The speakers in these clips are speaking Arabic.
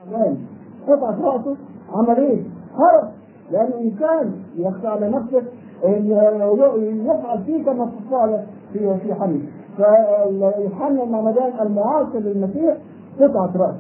قطعة رأسه عمل ايه؟ هرب، لأن الإنسان يخشى على نفسه يفعل فيه كما فعل في حنة. فيوحنا المعمدان المعاصر للمسيح قطعة رأس.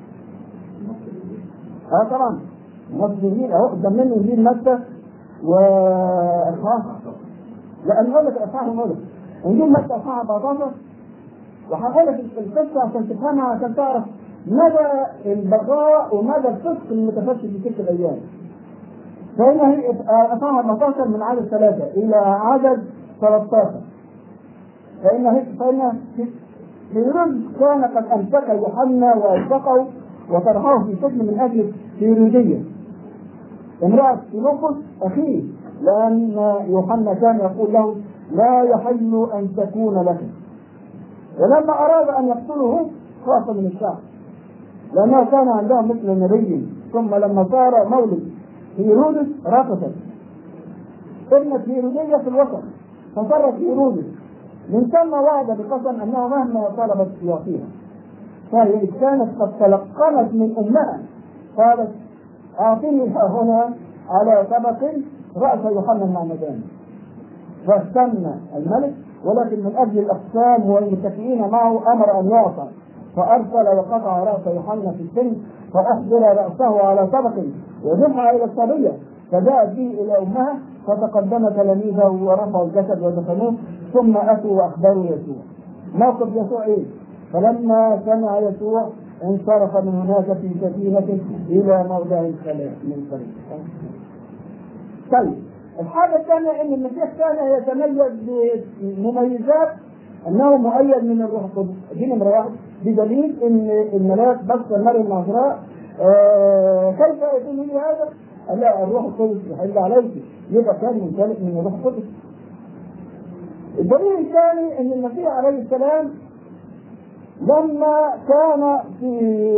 طبعا نص الإنجيل أهو قدام منه إنجيل متى وإصحاح، لأن أقول لك الإصحاح المولد إنجيل متى إصحاح 14، وهقول لك القصة عشان تفهمها، عشان تعرف مدى البقاء ومدى الصدق المتفشي في تلك الأيام. فإن هي إصحاح 14 من عدد 3 إلى عدد 13. فإن هيرودس كان قد أمسك يوحنا وألصقه وطرحه في سجن من أجل هيرودية امرأة فيلبس أخيه، لأن يوحنا كان يقول له لا يحل أن تكون لك. ولما أراد أن يقتله خاف من الشعب لأنه كان عندهم مثل نبي. ثم لما صار مولد هيرودس رفضت ابنة هيرودية في الوسط، فصرت هيرودس من ثم وعد بقسم أنه مهما طلبت يعطيها. فهي كانت قد تلقنت من أمها قالت أعطيني هنا على طبق رأس يوحنا المعمدان. فاستنى الملك، ولكن من أجل الأقسام والمتكئين معه أمر أن يعطى، فأرسل وقطع رأس يوحنا في السن، فأحضر رأسه على طبق ودفع إلى الصبية، فجاءت به إلى أمها، فتقدم تلاميذه ورفعوا الجسد ودفنوه، ثم أتوا وأخبروا يسوع. موقف يسوع إيه؟ فلما سمع يسوع انصرف من هناك في سفينة إلى موضع الخلاء من طريق. طيب الحاجة الثانية إن المسيح كان يتميز بمميزات أنه مؤيد من الروح القدس. دي نمرة واحد، بدليل إن الملاك بصر مريم العذراء كيف يكون لي هذا؟ لا، الروح القدس يحل عليك، يبقى كان ممتلئ من الروح القدس. الدليل الثاني إن المسيح عليه السلام لما كان في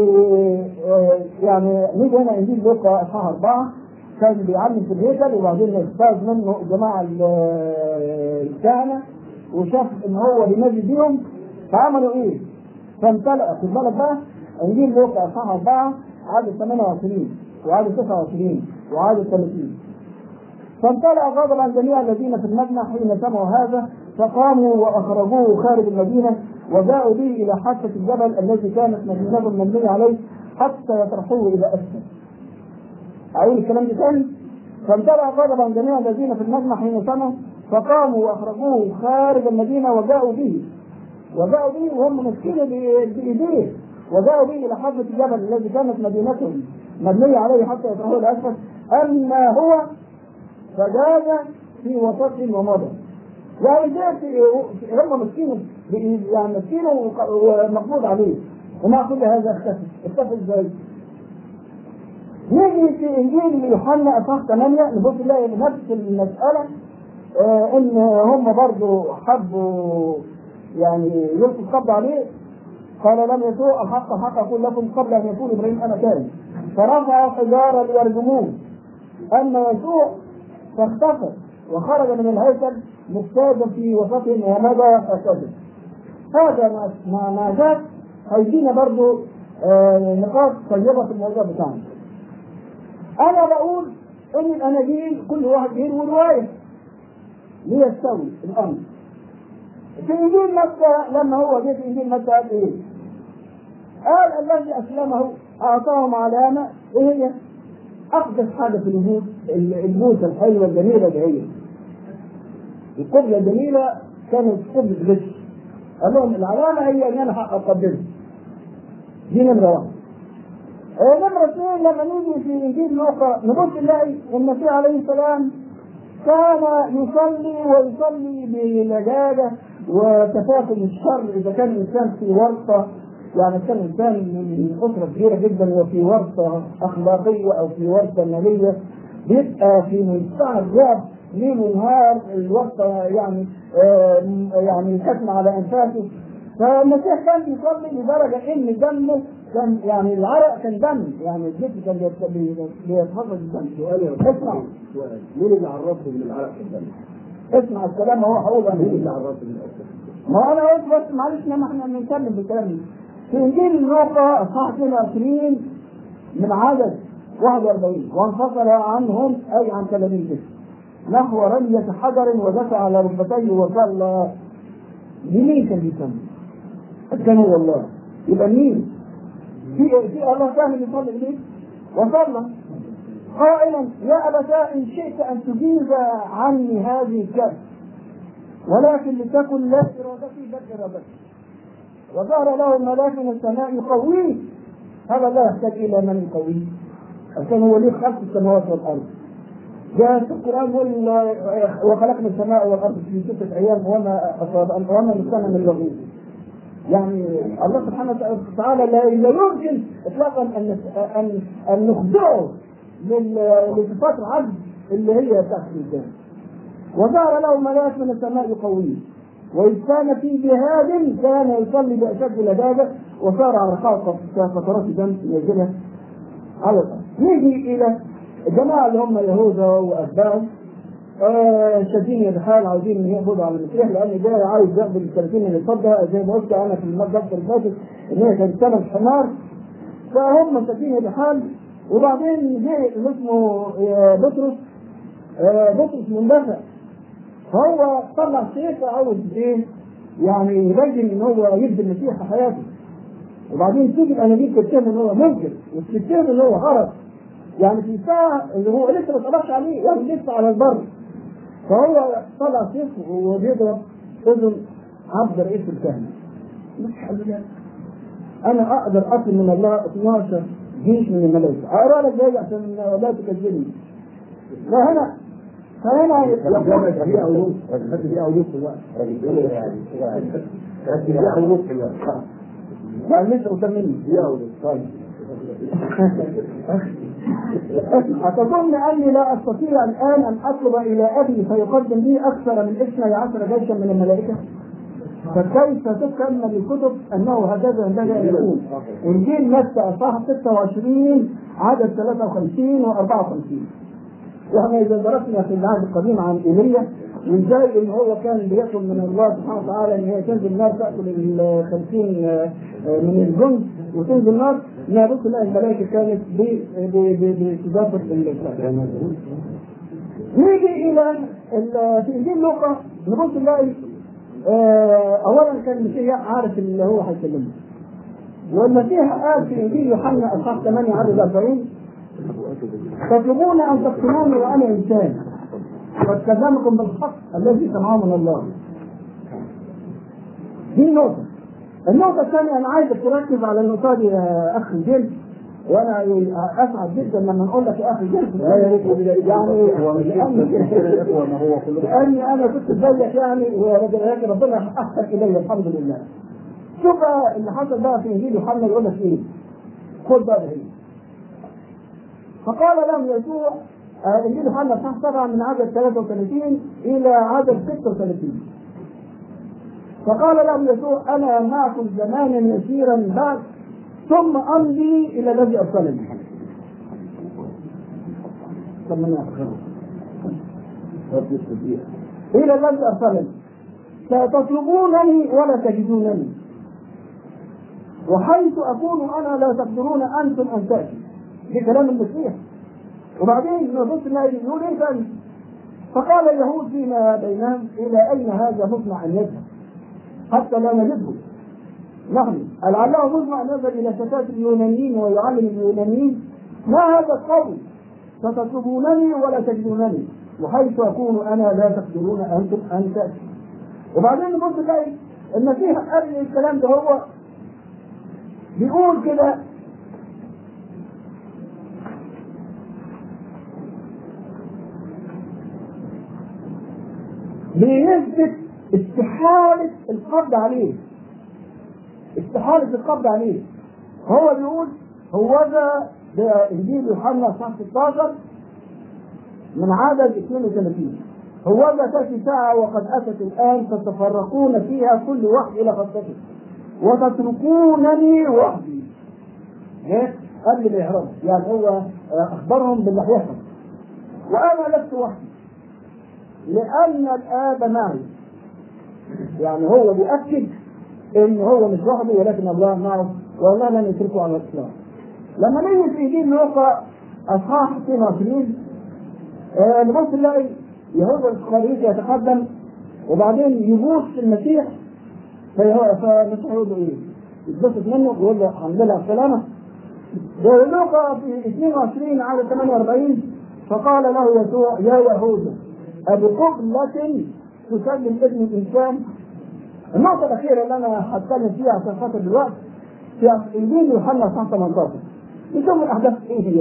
يعني نيجي هنا انجيل لوقا اصحاح 4 كان بيعلم في الهيكل، وبعدين استاذ منه جماعه الكهنه وشاف ان هو بينادي بيهم، فعملوا ايه؟ فامتلأ. في بالك بقى انجيل لوقا اصحاح 4 عدد 28 وعدد 29 وعدد 30. فامتلأ غضبا جميع الذين في المجمع حين سمعوا هذا، فقاموا واخرجوه خارج المدينه وجاءوا به الى حافه الجبل الذي كانت مدينته مبنيه عليه حتى يطرحوه الى اسفل. اقول الكلام ده تاني. فامتلأ غضبا جميع الذين في المجمع حين سمعوا، فقاموا واخرجوه خارج المدينه وجاءوا به وهم ماسكينه بايديه، وجاءوا به الى حافه الجبل الذي كانت مدينتهم مبنيه عليه حتى يطرحوه الى اسفل. اما هو فجاز في وسطهم ومضى. يعني هم مسكين، يعني مسكين ومقبوض عليه، ومع كل هذا اختفى ازاي؟ نيجي في انجيل يوحنا اصحاح 8 نبص نلاقي نفس المساله، ان هم برضه حبوا يعني يلقوا القبض عليه. قال لم يسوع الحق اقول لكم قبل ان يكون ابراهيم انا كان، فرفعوا حجارا ليرجموه. اما يسوع فاختفى وخرج من الهيكل مجتازا في وسطهم ومضى فسجد. هذا مع ذلك هيدينا برضو نقاط طيبة في الموضوع بتاعنا. أنا بقول إن الأناجيل كل واحد يروي رواية ليستوي الأمر. في إنجيل متى لما هو جه في إنجيل متى قال إيه؟ قال الذي أسلمه أعطاهم علامة إيه هي؟ أقدس حاجة في الوجود البوسة الحلوة الجميلة دي هي. القبلة الجميلة كانت قبلة غش. قال لهم العلامة هي أن أنا حق أقدمها. دي نمرة واحد. نمرة اثنين لما نيجي في إنجيل لوقا نبص نلاقي المسيح عليه السلام كان يصلي بلجاجة وتفاقم الشر. إذا كان الإنسان في ورطة، يعني كان الإنسان من أسرة كبيرة جدا وفي ورطة أخلاقية أو في ورطة مالية، بيبقى في منتهى الرعب ليل ونهار، الورطة يعني كتم على أنفاسه. فالمسيح كان يصلي لدرجة إن دمه كان يعني العرق كان دم، يعني الجسم كان بيتحفظ الدم. اسمع مين اللي عرفه من العرق في الدم؟ اسمع الكلام هو حقوق. مين اللي عرفه من الأسف؟ ما أنا قلت بس معلش لما احنا بنتكلم بالكلام. في إنجيل لوقا اصحاح 22 من عدد 41 وانفصل عنهم أي عن تلاميذه نحو رمية حجر ودفع على ركبتيه وصلى. لمين كان بيصلي؟ كان هو الله. يبقى مين؟ في الله كان بيصلي إليه وصلى قائلا يا أبتاه إن شئت أن تجيز عني هذه الكأس ولكن لتكن لا إرادتي بل إرادتي. وظهر له الملاك من السماء يقويه. هذا لا يحتاج إلى من يقويه عشان هو ليه خلق السماوات والأرض. جاء في القرآن يقول وخلقنا السماء والأرض في 6 أيام وما مسنا من لغوب. يعني الله سبحانه وتعالى لا يمكن إطلاقا أن نخضعه لصفات العبد اللي هي تحت الإنسان. وظهر له ملاك من السماء يقويه وإذ كان في جهاد كان يصلي بأشد لذاذة وصار على فترات دم ينزلها على الأرض. نيجي إلى الجماعة اللي هم يهوذا وأتباعهم شادين بحال عاوزين يقبضوا على المسيح لأن ده عايز يقبل الثلاثين اللي صدها زي ما قلت أنا في المدرسة اللي فاتت إن هي كانت 8 حمار. فهم شادين بحال. وبعدين جه اللي اسمه بطرس مندفع فهو طلع سيف عاوز ايه يعني يبين ان هو يبدي المسيح في حياته. وبعدين تيجي الاناجيل تتهم ان هو منكر وتتهم ان هو هرب يعني في ساعه اللي هو لسه ما طلعش عليه يعني لسه على البر. فهو طلع سيف وبيضرب اذن عبد رئيس الكهنه. مش حل انا اقدر اطلب من الله 12 جيش من الملائكه اقرا لك جاي عشان لا تكذبني. فهنا فيها علوم فيها علوم في الوقت فيها علوم في الوقت يعني لسه أكمل فيها علوم. طيب أتظن أني لا أستطيع الآن أن أطلب إلى أبي فيقدم لي أكثر من 12 جيشا من الملائكة؟ فكيف تكمل الكتب أنه هكذا ينبغي أن يكون؟ إنجيل متى أصحاح 26 عدد 53 و54. واحنا اذا درسنا في العهد القديم عن ايليا وازاي ان هو كان بيطلب من الله سبحانه وتعالى ان هي تنزل نار تاكل ال 50 من الجند وتنزل نار نبص نلاقي الملائكه كانت باستضافه الاسلام. نيجي الى في انجيل لوقا نبص نلاقي اولا كان المسيح عارف اللي هو هيكلمه. والمسيح قال في انجيل يوحنا اصحاح 8 عدد 40 تطلبون ان تقتلوني وانا انسان قد كلمكم بالحق الذي سمعه من الله. دي نقطة. النقطة الثانية أنا عايزك تركز على النقطة دي يا أخي الجلد وأنا أسعد جدا لما نقول لك يا أخي الجلد يعني لأني أنا كنت زيك يعني ولكن ربنا أحسن إلي الحمد لله. شوف اللي حصل بقى في إنجيل يوحنا يقول لك إيه؟ خد بقى هنا. فقال لهم يسوع انجيل يوحنا اصحاح 7 من عدد 33 الى عدد 36. فقال لهم يسوع انا معكم زمانا يسيرا بعد ثم امضي الى الذي ارسلني. الى الذي ارسلني ستطلبونني ولا تجدونني وحيث اكون انا لا تقدرون انتم ان تاتوا. دي كلام المسيح. وبعدين نبص نلاقي يقول ايه ثاني؟ فقال اليهود فيما بينهم الى اين هذا مطمع ان يذهب حتى لا نجده نحن لعله مطمع ان يذهب الى شتات اليونانيين ويعلم اليونانيين ما هذا القول ستطلبونني ولا تجدونني وحيث اكون انا لا تقدرون انتم ان تاتوا. وبعدين نبص نلاقي المسيح قال الكلام ده هو بيقول كده بيثبت استحالة القبض عليه. استحالة القبض عليه. هو بيقول هو ده انجيل يوحنا اصحاح 16 من عدد 32 هو ده تأتي ساعة وقد أتت الآن تتفرقون فيها كل واحد إلى خطته وتتركونني وحدي. قبل الإهرام يعني هو أخبرهم باللي هيحصل وأنا لست وحدي لأن الآب معي. يعني هو بيأكد إن هو مش وحده ولكن الله معه والله لن يتركه على الإطلاق. لما نيجي في إنجيل لوقا أصحاح 22 نبص نلاقي يهوذا الإسخريوطي يتقدم وبعدين يبوس المسيح، فالمسيح يقول له إيه؟ يتبسط منه ويقول له الحمد لله على السلامة. لوقا في 22 على 48 فقال له يسوع يا يهوذا أبقبلة تسلم ابن الإنسان. النقطة الأخيرة اللي أنا هتكلم فيها عشان خاطر دلوقتي في إنجيل يوحنا اصحاح 18. نشوف الأحداث إيه هي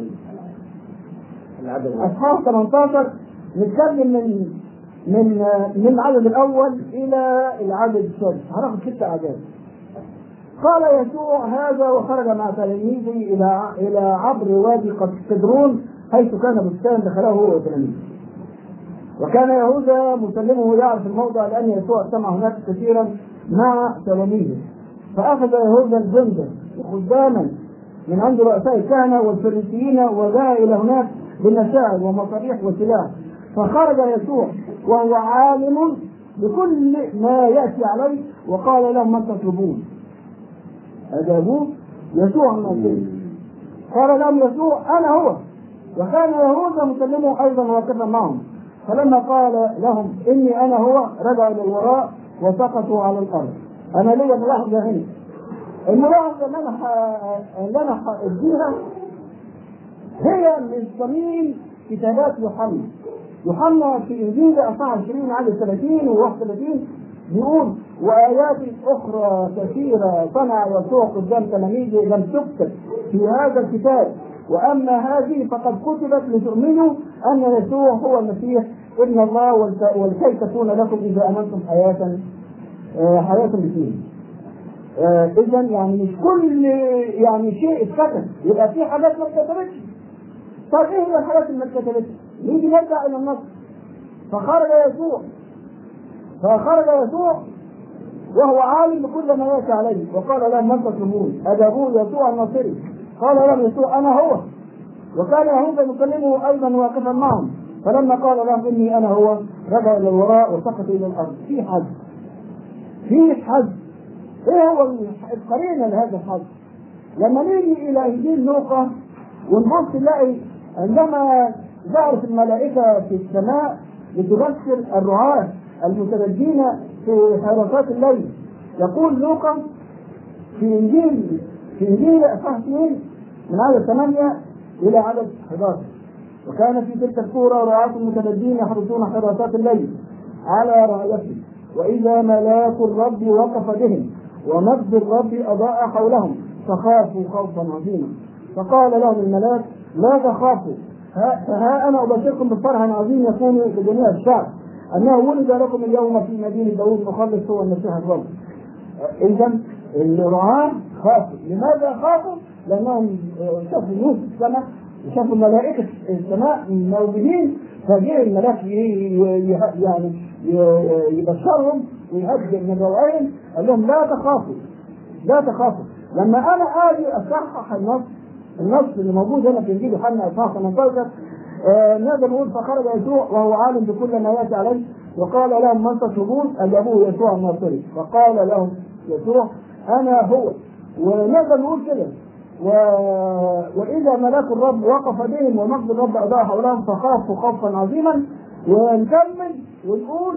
أصحاح 18 نتكلم من العدد الأول إلى العدد السادس، هناخد 6 أعداد. قال يسوع هذا وخرج مع تلاميذه إلى عبر وادي قدرون حيث كان بستان دخله هو وتلاميذه. وكان يهوذا مسلمه يعرف الموضع لأن يسوع سمع هناك كثيرا مع تلاميذه. فأخذ يهوذا الجندة وخداما من عند رؤساء الكهنة والفريسيين وجاء إلى هناك بالنساء ومصاريح وسلاح. فخرج يسوع وهو عالم بكل ما يأتي عليه وقال لهم من تطلبون؟ أجابوه يسوع الناصري. قال لهم يسوع أنا هو. وكان يهوذا مسلمه أيضا واقفا معهم. فلما قال لهم إني أنا هو رجعوا إلى الوراء وسقطوا على الأرض. أنا لي ملاحظة هنا، الملاحظة اللي أنا أديها هي من صميم كتابات يوحنا في إنجيل أصحاح 20 على 30 و 31 بيقول وآيات أخرى كثيرة صنع يسوع قدام تلاميذه لم تكتب في هذا الكتاب، وأما هذه فقد كتبت لتؤمنوا أن يسوع هو المسيح ابن الله ولكي تكون لكم إذا آمنتم حياة باسمه. إذا يعني مش كل يعني شيء اتكتب، يبقى في حاجات ما اتكتبتش. طب إيه هي الحاجات اللي ما اتكتبتش؟ نيجي نرجع إلى النص. فخرج يسوع وهو عالم بكل ما يأتي عليه وقال لهم من تطلبون؟ أجابوه يسوع الناصري. قال لهم يسوع أنا هو. وكان يهوذا مسلمه أيضا واقفا معهم. فلما قال لهم إني أنا هو رجعوا إلى الوراء وسقطوا إلى الأرض. في حد إيه هو القرينة لهذا الحد؟ لما نيجي إلى إنجيل لوقا ونبص نلاقي عندما ظهرت الملائكة في السماء لتبشر الرعاة المتبجين في حراسات الليل، يقول لوقا في إنجيل أصحاح 2 من عدد 8 إلى عدد 11 وكان في تلك الكورة رعاة متبجين يحرسون حراسات الليل على رعيتهم وإذا ملاك الرب وقف بهم ومجد الرب أضاء حولهم فخافوا خوفا عظيما. فقال لهم الملاك لا تخافوا، ها أنا أبشركم بفرح عظيم يكون لجميع الشعب أنه ولد لكم اليوم في مدينة داوود مخلص هو المسيح الرب. إذا الرعاة خافوا. لماذا خافوا؟ لأنهم شافوا نور السماء وشافوا ملائكة السماء موجودين، فجاء الملاك يعني يبشرهم ويهدئ من روعهم، قال لهم لا تخافوا. لما أنا آجي أصحح النص اللي موجود هنا في إنجيل يوحنا أصحاح 18 نقدر نقول فخرج يسوع وهو عالم بكل ما يأتي عليه وقال لهم من تطلبون؟ أجابوه يسوع الناصري. فقال لهم يسوع أنا هو. ونقدر نقول كده وإذا ملاك الرب وقف بهم ومجد الرب أضاء حولهم فخافوا خوفا عظيما. ونكمل ونقول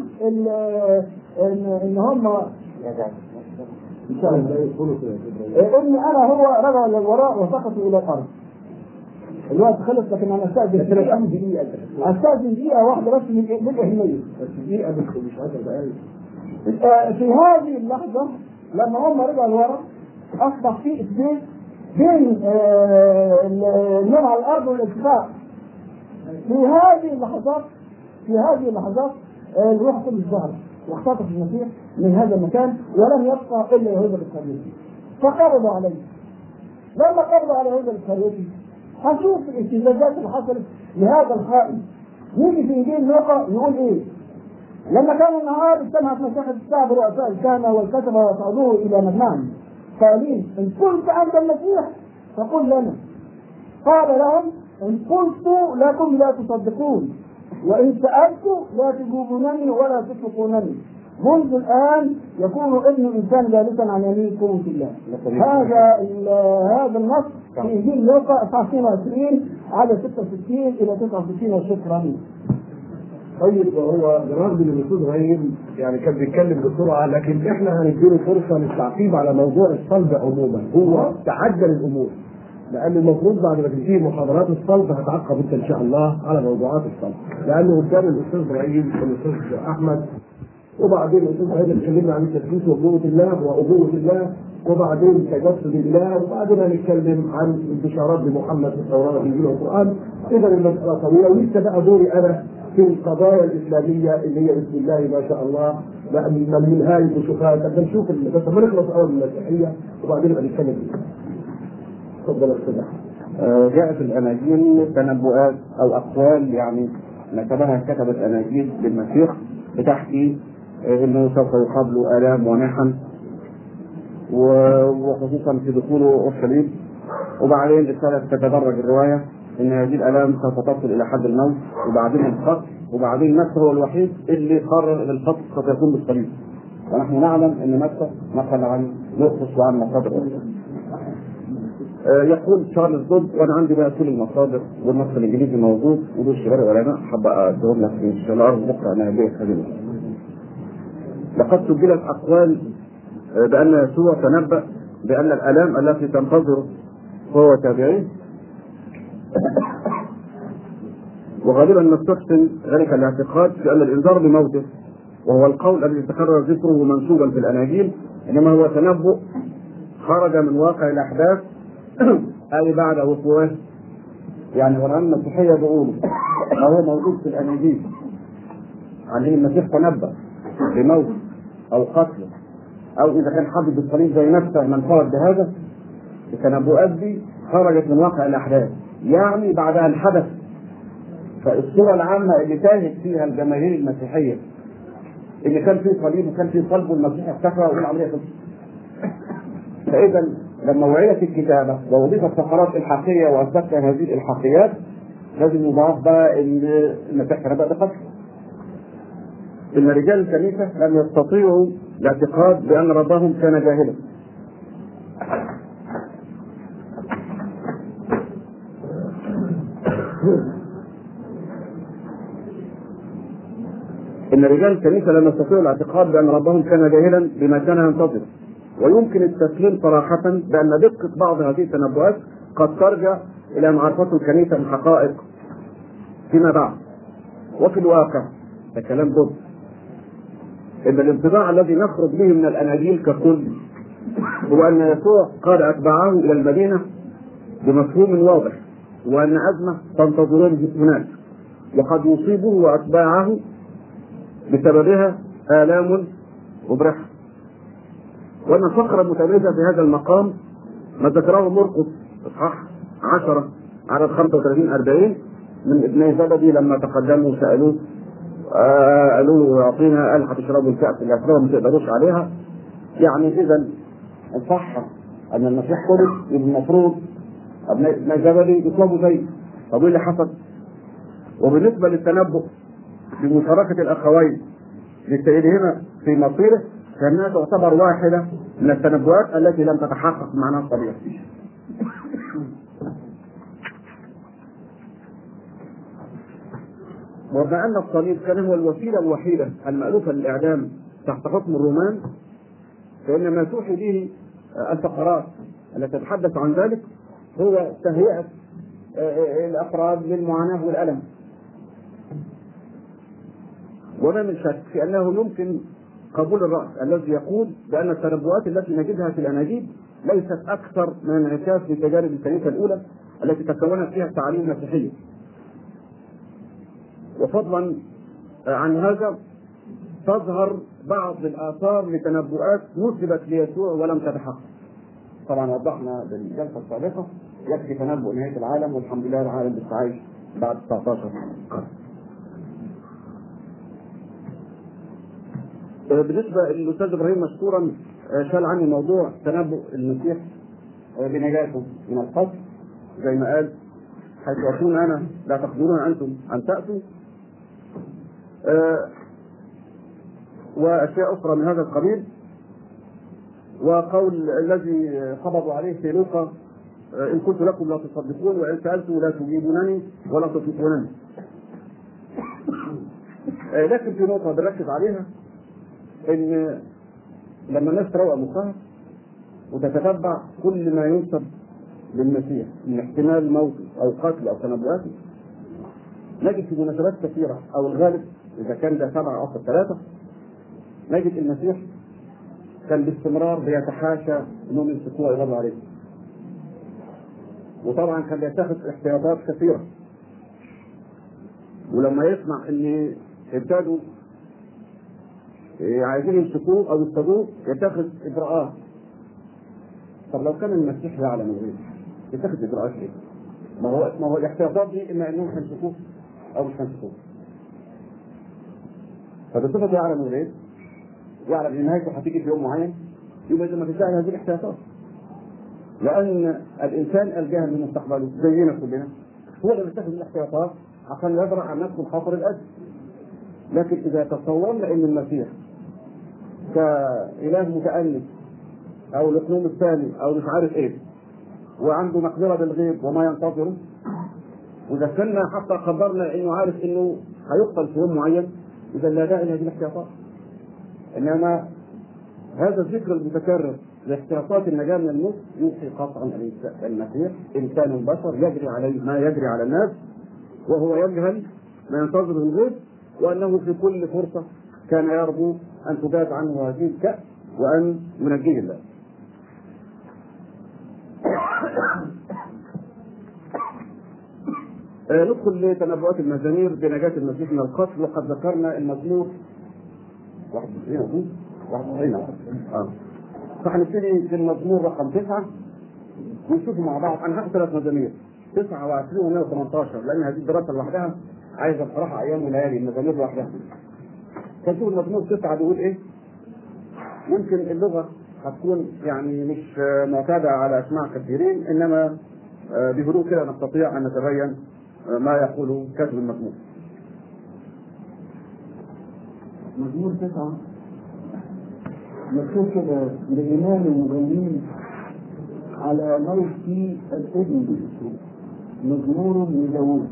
إن هم إن شاء الله إن أنا هو رجعوا للوراء وسقطوا إلى الأرض. الوقت خلص لكن أنا أستأذن دقيقة واحدة بس للأهمية. دقيقة مش 10 دقائق. في هذه اللحظة لما هم رجعوا للوراء أصبح في إثبات بين النوم على الأرض والارتفاع. في هذه اللحظات الروح القدس ظهر واختطف المسيح من هذا المكان ولم يبقى إلا يهوذا الإسخريوطي فقبضوا عليه. لما قبضوا على يهوذا الإسخريوطي هنشوف الاهتزازات اللي حصلت لهذا الخائن. نيجي في إنجيل لوقا يقول إيه؟ لما كان النهار اجتمعت مشايخ الشعب رؤساء الكهنة والكتبة وصعدوه إلى مجمعهم قائلين إن كنت أنت المسيح فقل لنا. قال لهم إن قلت لكم لا تصدقون وإن سألت لا تجيبونني ولا تتركونني. منذ الآن يكون ابن الإنسان جالسا عن يمينكم في الله. هذا النص في إنجيل لوقا إصحاح 22 عدد 66 إلى 69 وشكرا. طيب هو بالرغم ان الاستاذ ابراهيم يعني كان بيتكلم بسرعه، لكن احنا هنديله فرصه للتعقيب على موضوع الصلب عموما. هو تعجل الامور لان المفروض بعد ما تنتهي محاضرات الصلب هتعقب انت ان شاء الله على موضوعات الصلب، لانه قدام الاستاذ ابراهيم والاستاذ احمد، وبعدين الاستاذ ابراهيم اتكلمنا عن التثبيت وابوه الله وابوه الله، وبعدين تجسد الله، وبعدين هنتكلم عن البشارات بمحمد في التوراه والانجيل والقران. اذا المساله طويله، ولسه بقى دوري انا في القضايا الاسلاميه اللي هي بسم الله ما شاء الله من منهاج وشوفات. نشوف بس ما نخلص اول من المسيحيه وبعدين نبقى نتكلم فيها. تفضل يا استاذ احمد. جاءت الاناجيل تنبؤات او اقوال يعني نسبها كتبت اناجيل للمسيح بتحكي انه سوف يقابله الام ونحن، وخصوصا في دخوله اورشليم. وبعدين ابتدت تتدرج الروايه ان هذه الالام سوف تصل الى حد الموت، وبعدين القتل، وبعدين مكة هو الوحيد اللي قرر ان القتل قد يكون بالصليب. ونحن نعلم ان مكة نقل عن مرقس وعن مصادر اخرى. يقول تشارلز دود، وانا عندي بقى كل المصادر والنص الانجليزي موجود ودول شباب العلماء، حابب اديهم لك في شاء الله بكره انا هديه هذه. لقد سجلت اقوال بان يسوع تنبأ بان الالام التي تنتظره هو تابعيه، وغالبا ما تحسن ذلك الاعتقاد في ان الانذار بموته وهو القول الذي تكرر ذكره منسوبا في الاناجيل انما هو تنبؤ خرج من واقع الاحداث اي بعد وقوعه. يعني ولان المسيحيه بيقولوا هو موجود في الاناجيل عن المسيح تنبأ بموت او قتله، او اذا كان حدد بالصليب زي نفسه من فرد بهذا، التنبؤات دي خرجت من واقع الاحداث يعني بعدها الحدث. فالصوره العامه اللي تاهت فيها الجماهير المسيحيه اللي كان فيه صليب وكان فيه صلب والمسيح افتكر والعمليه خلصت. فاذا لما وعيت الكتابه ووضيفت فقرات الحقيقيه واثبتت هذه الحقيقات لازم يضاف بقى ان المسيح تنبأ بقتله. ان رجال الكنيسه لم يستطيعوا الاعتقاد بان ربهم كان جاهلا. ان رجال الكنيسه لم يستطيعوا الاعتقاد بان ربهم كان جاهلا بما كان ينتظر، ويمكن التسليم صراحه بان دقه بعض هذه التنبؤات قد ترجع الى معرفه الكنيسه بالحقائق فيما بعد. وفي الواقع ده كلام ضد ان الانطباع الذي نخرج به من الاناجيل ككل هو ان يسوع قاد اتباعه الى المدينه بمفهوم واضح، وان ازمه تنتظرهم هناك وقد يصيبه واتباعه بسببها آلام وبرحة. وأن فقرة متميزة في هذا المقام ما ذكره مرقس إصحاح 10 عدد 35-40 من ابني زبدي لما تقدموا وسألوه قالوا له أعطينا، قال هتشربوا الكأس اللي أشربها ما تقدروش عليها. يعني إذا الصح أن المسيح قدس يبقى المفروض ابني زبدي يطلبوا زيه. طب إيه اللي حصل؟ وبالنسبة للتنبؤ بمشاركة الأخوين لسيدهما في مصيره فإنها تعتبر واحدة من التنبؤات التي لم تتحقق معناها الطبيعي. وبما أن الصليب كان هو الوسيلة الوحيدة المألوفة للإعدام تحت حكم الرومان، فإن ما توحي به الفقرات التي تتحدث عن ذلك هو تهيئة الأفراد للمعاناة والألم. وما من شك في أنه يمكن قبول الرأس الذي يقول بأن التنبؤات التي نجدها في الأناجيل ليست أكثر من انعكاس لتجارب الكنيسة الأولى التي تكونت فيها التعاليم المسيحية. وفضلا عن هذا تظهر بعض الآثار لتنبؤات نسبت ليسوع ولم تتحقق. طبعا وضحنا بالجلسة السابقة يكفي تنبؤ نهاية العالم والحمد لله العالم لسه عايش بعد 19 قرن. بالنسبة للأستاذ إبراهيم مشكورا شال عني موضوع تنبؤ المسيح بنجاته من القتل زي ما قال حيث أكون أنا لا تقدرون أنتم أن تأتوا. وأشياء أخرى من هذا القبيل. وقول الذي قبضوا عليه في لوقا إن قلت لكم لا تصدقون وإن سألت لا تجيبونني ولا تصدقونني. لكن في نقطة بركز عليها، إن لما الناس تروق مخها وتتتبع كل ما ينسب للمسيح من احتمال موته أو قتل أو تنبؤاته، نجد في مناسبات كثيرة أو الغالب إذا كان ده 7 أو 3 نجد المسيح كان باستمرار بيتحاشى انهم يمسكوه ويغضوا عليه، وطبعا كان بيتخذ احتياطات كثيره. ولما يسمع ان ابتدوا عايزين يمسكوه او يصطادوه يتخذ اجراءات. طب لو كان المسيح يعلم الغيب يتخذ اجراءات ايه؟ ما هو الاحتياطات دي اما انهم هيمسكوه او مش هيمسكوه. فبصفه يعلم الغيب، يعلم ان نهايته هتيجي في يوم معين، يبقى اذا ما تدعي هذه الاحتياطات، لان الانسان الجاهل بمستقبله زينا كلنا هو اللي بيتخذ الاحتياطات عشان يدرع عن نفسه الخطر الادنى. لكن اذا تصورنا ان المسيح كاله متأنس او الاقلوم الثاني او مش عارف ايه وعنده مقدره بالغيب وما ينتظره، واذا كنا حتى قدرنا انه عارف انه هيقتل في يوم معين، اذا لا داعي لهذه الاحتياطات. انما هذا الذكر المتكرر لاحتياطات النجاة من الموت يوحي قطعا المسيح انسان بشر يجري عليه ما يجري على الناس، وهو يجهل ما ينتظر الغيب، وانه في كل فرصه كان يرجو ان تجاد عنه هذه الكأس وان ينجيه الله. ندخل لتنبؤات المزامير بنجاة المسيح من القتل، وقد ذكرنا المزمور 91 فهنبتدي في المزمور رقم 9 ونشوف مع بعض. انا هاخد 3 مزامير 29 و118 لان هذه الدراسه لوحدها عايزه بصراحه ايام وليالي. المزامير لوحدها فنشوف المزمور 9 بيقول ايه. يمكن اللغه هتكون يعني مش معتاده على اسماع كثيرين، انما بهدوء كده نستطيع ان نتبين ما يقوله كاتب المزمور. مزمور 9 مكتوب كده لإمام المغنين على موت الابن مزمور لداوود.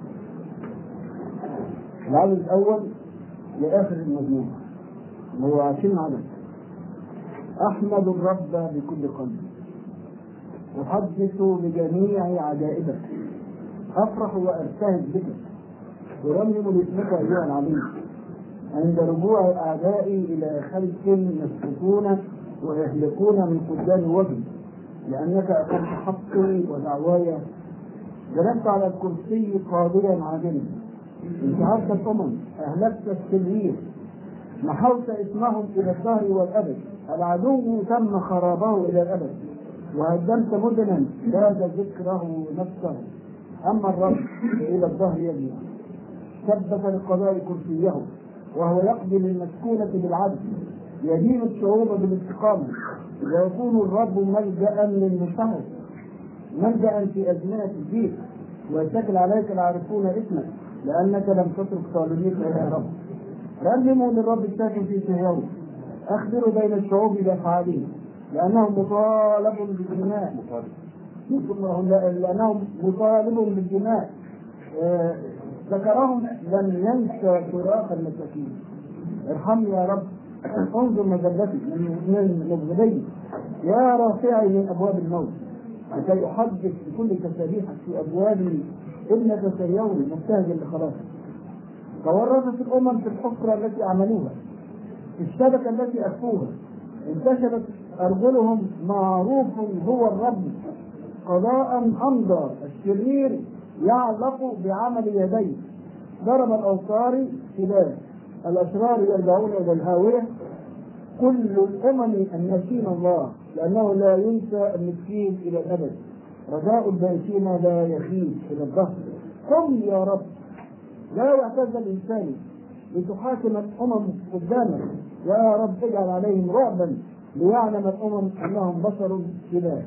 العدد الأول لآخر المزمور هو 20 عدد. أحمد الرب بكل قلبي، أحدث بجميع عجائبك، أفرح وأرتهب بك، أرنم لاسمك أيها العظيم. عند رجوع أعدائي إلى خلف يسقطون ويهلكون من قدام وجهي، لأنك أقمت حقي ودعواي. جلست على الكرسي قاضيا عادلا، انتهرت الأمم، أهلكت الشرير، محوت اسمهم إلى الدهر والأبد. العدو تم خرابه إلى الأبد، وهدمت مدنا زاد ذكره نفسه. أما الرب إلى الدهر يجمع، ثبت للقضاء كرسيه، وهو يقضي للمسكونة بالعدل، يدين الشعوب بالاستقامة. ويكون الرب ملجأ للمضطهد، ملجأ في أزمنة الضيق. ويتكل عليك العارفون اسمك، لأنك لم تترك ظالميك يا رب. رنموا للرب الساكن في صهيون، أخبروا بين الشعوب بأفعالهم، لأنهم مطالب بالدماء. لأنهم مطالب بالدماء. ذكرهم لم ينسى صراخ المساكين. ارحمني يا رب، انظر مذلتي من مبغضي، يا رافعي من ابواب الموت، لكي احدث بكل تسابيحك في ابواب ابنة صهيون مبتهجا لخلاصك. تورطت الامم في الحفرة التي عملوها، في الشبكة التي اخفوها، انتشرت ارجلهم. معروف هو الرب، قضاء امضى. الشرير يعلق بعمل يديه، ضرب الاوصار خلاف. الاشرار يرجعون الى الهاويه. كل الامم الناسين الله، لانه لا ينسى المسكين الى الابد. رجاء البائسين لا يخيب الى الظهر. قم يا رب، لا يعتز الانسان لتحاكم الامم قدامك. يا رب اجعل عليهم رعبا، ليعلم الامم انهم بشر شباب.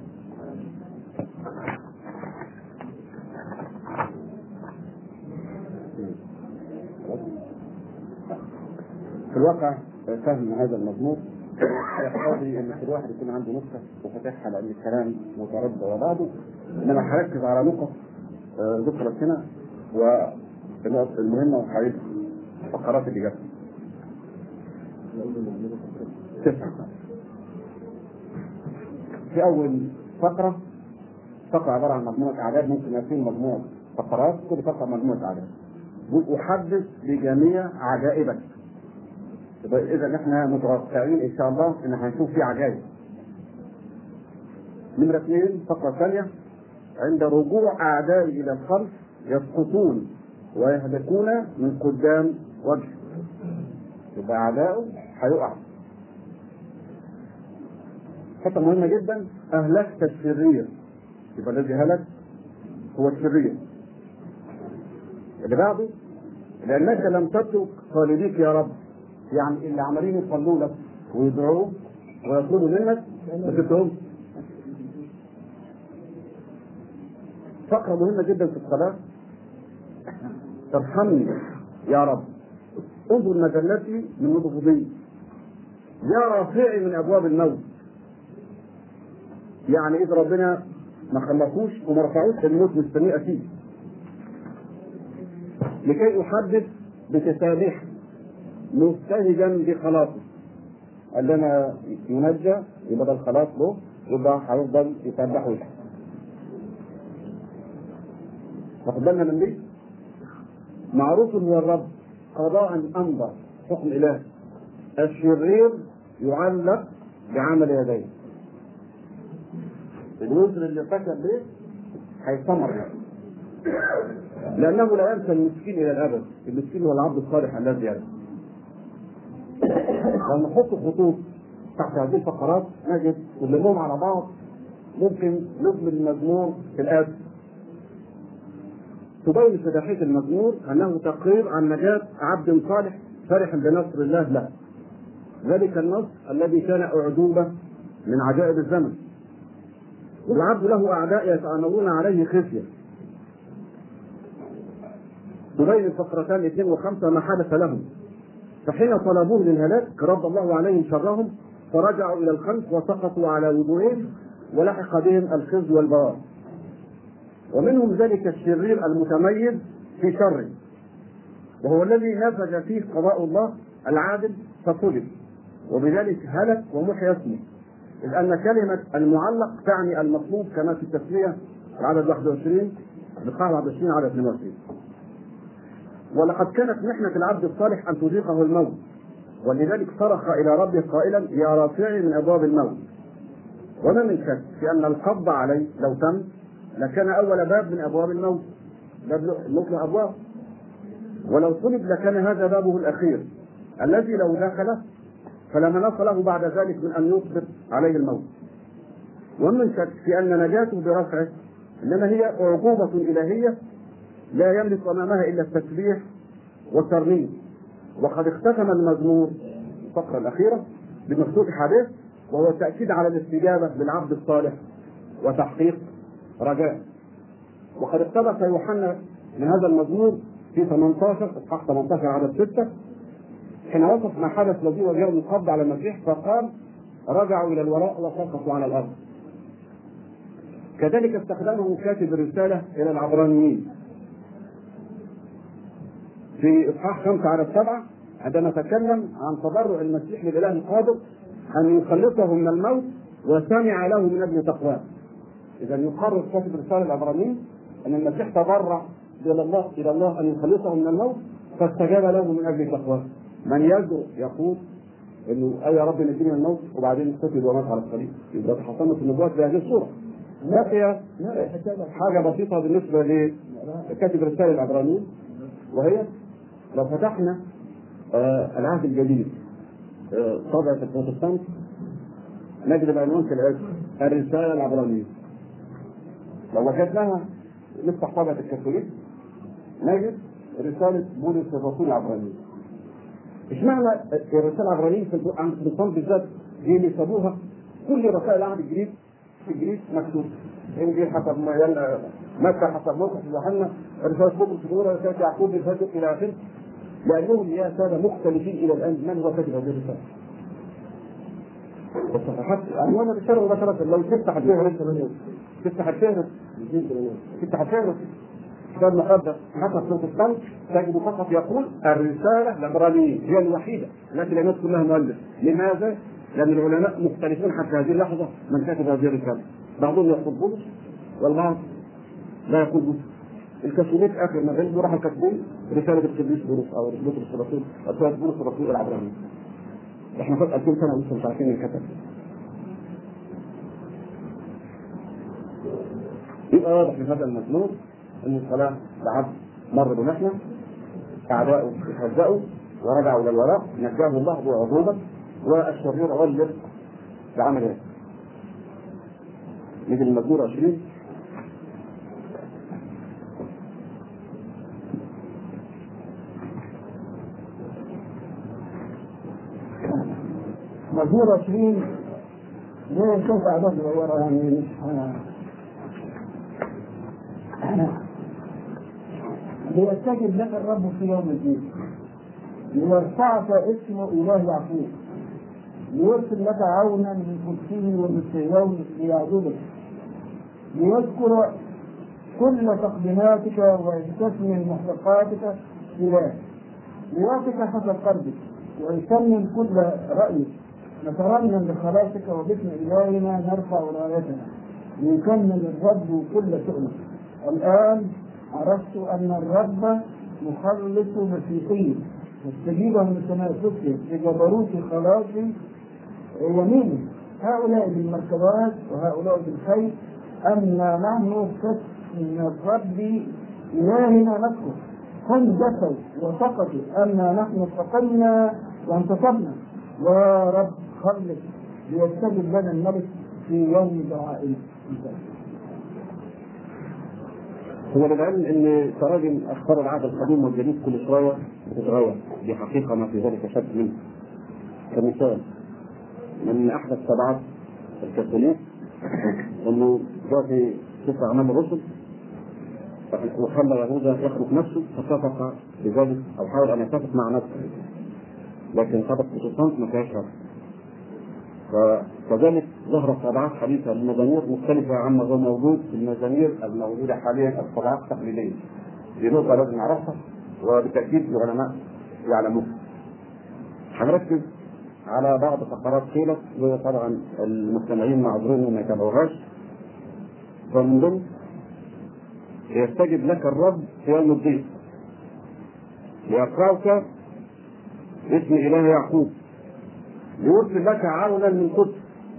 في الواقع فهم هذا المضمون يقتضي ان كل واحد يكون عنده نقطه وفتحها، لان الكلام متردد وبعضه، انما هركز على نقط ذكرت هنا والنقط المهمه وهعيد الفقرات اللي جت. 9 في اول فقره عباره عن مجموعه اعداد، ممكن يكون مجموعه فقرات، كل فقره مجموعه اعداد. احدث بجميع عجائبك. اذا احنا متوقعين ان شاء الله ان هنشوف في عجائب. نمرة 2 فقرة ثانية، عند رجوع اعدائي الى الخلف يسقطون ويهلكون من قدام وجهه. يبقى اعدائه هيقع. حتى مهمة جدا، اهلكت الشرير. يبقى الذي هلك هو الشرير. اللي بعده، لانك لم تترك صالبيك يا رب، يعني اللي عمالين يصلوا لك ويدعوك ويطلبوا منك ما تدعوهم. فقرة مهمة جدا في الصلاة، ترحمني يا رب، انظر مجلتي من مضغوطي، يا رافعي من ابواب الموت. يعني اذا ربنا ما خلقوش وما رفعوش الموت مستنيه اكيد، لكي احدث بتسامح مبتهجا بخلاصه. عندما ينجى يبقى ده الخلاص له، يبقى هيفضل يسبح ويشكر. واخد بالنا من دي؟ معروف هو الرب قضاء امضى، حكم اله. الشرير يعلق بعمل يديه. الوزر اللي فشل به هيثمر، لانه لا ينسى المسكين الى الابد. المسكين هو العبد الصالح الذي يدعو. لما نحط خطوط تحت هذه الفقرات نجد كلهم على بعض ممكن نكمل المزمور في الآتي. تبين فتحية المزمور أنه تقرير عن نجاة عبد صالح فرح بنصر الله له. ذلك النصر الذي كان أعجوبة من عجائب الزمن. والعبد له أعداء يتآمرون عليه خفية. تبين الفقرتان 2 و5 ما حدث لهم. فحين طلبوه للهلاك رد الله عليهم شرهم، فرجعوا الى الخلف وسقطوا على وجوههم ولحق بهم الخزي والبوار. ومنهم ذلك الشرير المتميز في شره، وهو الذي نفذ فيه قضاء الله العادل فصلب، وبذلك هلك ومحي اسمه، اذ ان كلمه المعلق تعني المطلوب كما في التسميه العدد 21 لقاء 21 على 22. ولقد كانت محنة العبد الصالح أن تذيقه الموت، ولذلك صرخ إلى ربه قائلا يا رافعي من أبواب الموت. وما من شك في أن القبض عليه لو تم لكان أول باب من أبواب الموت. الموت له أبواب، ولو صلب لكان هذا بابه الأخير الذي لو دخله فلا مناص له بعد ذلك من أن يسقط عليه الموت. ومن شك في أن نجاته برفعه إنما هي عقوبة إلهية لا يملك أمامها إلا التسبيح والترنيم. وقد اختتم المزمور الفقرة الأخيرة بمفتوح حديث، وهو التأكيد على الاستجابة للعبد الصالح وتحقيق رجاء. وقد اقتبس يوحنا من هذا المزمور في 18 اصحاح 18 عدد 6 حين وصف ما حدث الذي وجاءوا القبض على المسيح فقال رجعوا إلى الوراء وسقطوا على الأرض. كذلك استخدمه كاتب الرسالة إلى العبرانيين في إصحاح 5 على 7 عندما تكلم عن تضرع المسيح للإله القادر أن يخلصه من الموت وسمع له من أجل تقواه. إذا يقرر كاتب رسالة العبرانيين أن المسيح تضرع إلى الله أن يخلصه من الموت فاستجاب له من أجل تقواه. من يجرؤ يقول إنه أي يا رب نجيني من الموت وبعدين قتل ومات على الصليب؟ يبقى تحصلت النبوات بهذه الصورة. بقي حاجة بسيطة بالنسبة لكاتب رسالة العبرانيين، وهي لو فتحنا العهد الجديد طبعة البروتستانت نجد العنوان كالآتي الرسالة العبرانية. لو وجدناها نفتح طبعة الكاثوليك نجد رسالة بولس الرسول العبراني. اشمعنى الرسالة العبرانية في البروتستانت بالذات دي اللي سابوها؟ كل رسائل العهد الجديد في الجديد مكتوب انجيل حسب متى حسب مرقس يوحنا، رسالة بطرس الأولى، رسالة يعقوب، رسالة إلى آخره. لأنهم يا سادة مختلفين إلى الآن من هو كاتب هذه الرسالة. الصفحات عنوان الرسالة مباشرة لو تفتح الفهرس تفتح الفهرس كتاب مقدس حسب بروتستانت تجد فقط يقول الرسالة العبرانية هي الوحيدة التي الناس كلها مؤلف. لماذا؟ لأن العلماء مختلفون حتى هذه اللحظة من كتب هذه الرسالة. بعضهم يقول بولس والبعض لا يقول بولس. الكاثوليك آخر ما غلبوا راحوا كاتبين رسالة القديس بولس أو بطرس الرسول رسالة بولس الرسول العبراني. احنا فوق 2000 سنة ولسه مش عارفين الكتاب. يبقى واضح في هذا المزمور ان الصلاة لعبد مر بنحنا اعداؤه يهزأوا ورجعوا الى الوراء نجاه الله بعضوبة والشرير علق بعمله. نيجي المزمور 20. مزمور 20 ليه نشوف أعداد الورا يعني مش ليستجب لك الرب في يوم الدين ليرفعك اسم إله يعقوب ليرسل لك عونا من قدسه ومن صهيون ليعبدك ليذكر كل تقدماتك ويستثمن محرقاتك إله ليعطيك حسب قلبك ويسمن كل رأيك نترنم بخلاصك وباسم إلهنا نرفع رايتنا ليكمل الرب كل شؤمك. الآن عرفت أن الرب مخلص مسيحي مستجيبه من تنافسه بجبروت خلاصي يمينه هؤلاء بالمركبات وهؤلاء بالخيل أما نحن من الرب إلهنا نذكر هم جسوا وسقطوا أما نحن استقمنا وانتصرنا يا رب خلص ليستجب لنا الملك في يوم دعائنا. هو للعلم ان تراجم اخبار العهد القديم والجديد كل شويه بتتغير، دي حقيقه ما في ذلك شك منه. كمثال من احدث طبعات الكاثوليك انه جاء في سفر اعمال الرسل وخلى يهوذا يخلق نفسه فاتفق بذلك او حاول ان يتفق مع نفسه، لكن طبق بروتستانت ما فيهاش هذا. فكذلك ظهرت طبعات حديثه للمزامير مختلفه عما هو موجود في المزامير الموجوده حاليا الطبعات التقليديه. دي نقطه لازم نعرفها وبالتاكيد العلماء يعلموها. هنركز على بعض فقرات قيلت وطبعا المستمعين معذورين وما يتابعوهاش. فمن ضمن يستجب لك الرب في يوم الضيق ليرفعك اسم اله يعقوب ليرسل لك عونا من قدس.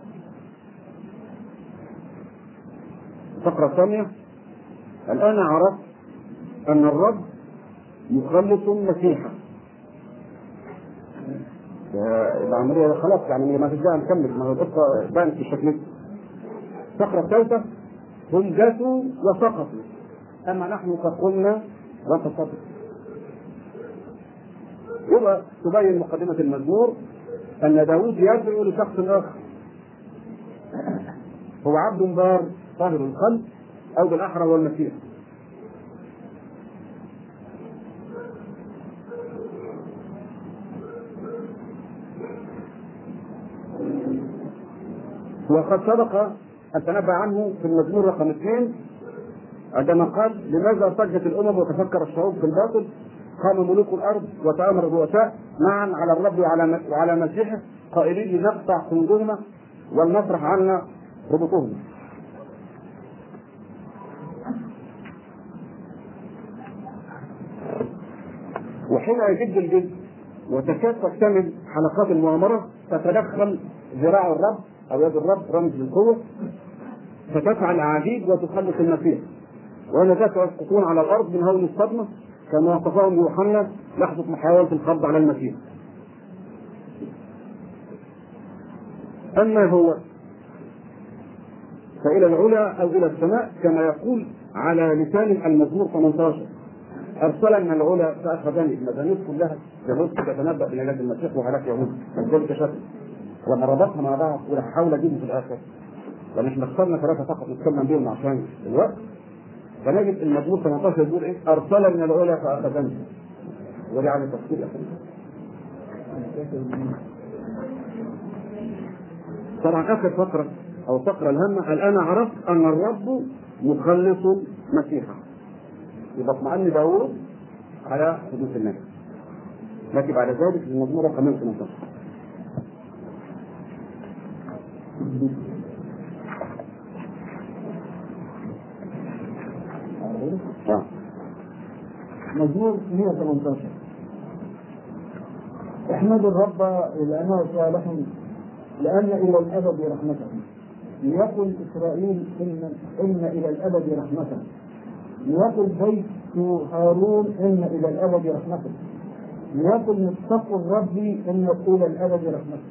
الفقرة الثانية الآن عرفت أن الرب مخلص مسيحا. العملية خلاص يعني ما فيش داعي نكمل، ما هو القصة بانت في شكل. الفقرة الثالثة هم جاسوا وسقطوا أما نحن قد قلنا وانتصرنا. يبقى تبين مقدمة المزمور أن داود يدعو لشخص آخر هو عبد بار طاهر القلب أو بالأحرى والمسيح. وقد سبق أن تنبأ عنه في المزمور رقم 2 عندما قال لماذا ضجت الأمم وتفكر الشعوب في الباطل قام ملوك الأرض وتآمر الرؤساء معا على الرب وعلى مسيحه قائلين لنقطع قيودهما ولنطرح عنا ربطهما. وحين يجد الجد وتكاد تكتمل حلقات المؤامرة تتدخل ذراع الرب أو يد الرب رمز للقوة فتفعل عجيب وتخلص المسيح وهنا يسقطون على الأرض من هول الصدمة كما وصفهم يوحنا لحظة محاولة الخض على المسيح. أما هو فإلى العلا أو إلى السماء كما يقول على لسان المزمور 18 أرسلنا العلا فأخذني. المزامير كلها الرسل تتنبأ بنجاة المسيح وهلاك يهود ذلك شكل. لما ربطها مع بعض وحاول أجيبه في الآخر لأن احنا اخترنا ثلاثة فقط نتكلم بهم عشان الوقت. فنجد المزمور 18 يقول إيه؟ أرسلنا العلا فأخذني ودي على تفسير أخير. طبعا آخر فقرة أو فقرة الهامة، الآن عرفت أن الرب مخلص مسيحا. يبقى اطمئن داوود على حدوث الناس. لكن بعد ذلك المزمور رقم 18. مزمور 118. احمدوا الرب لأنه صالح، لأن إلى الأبد رحمته. ليقل إسرائيل إن إلى الأبد رحمته. ليقل بيت هارون إن إلى الأبد رحمته. ليقل متقوا الرب إن إلى الأبد رحمته.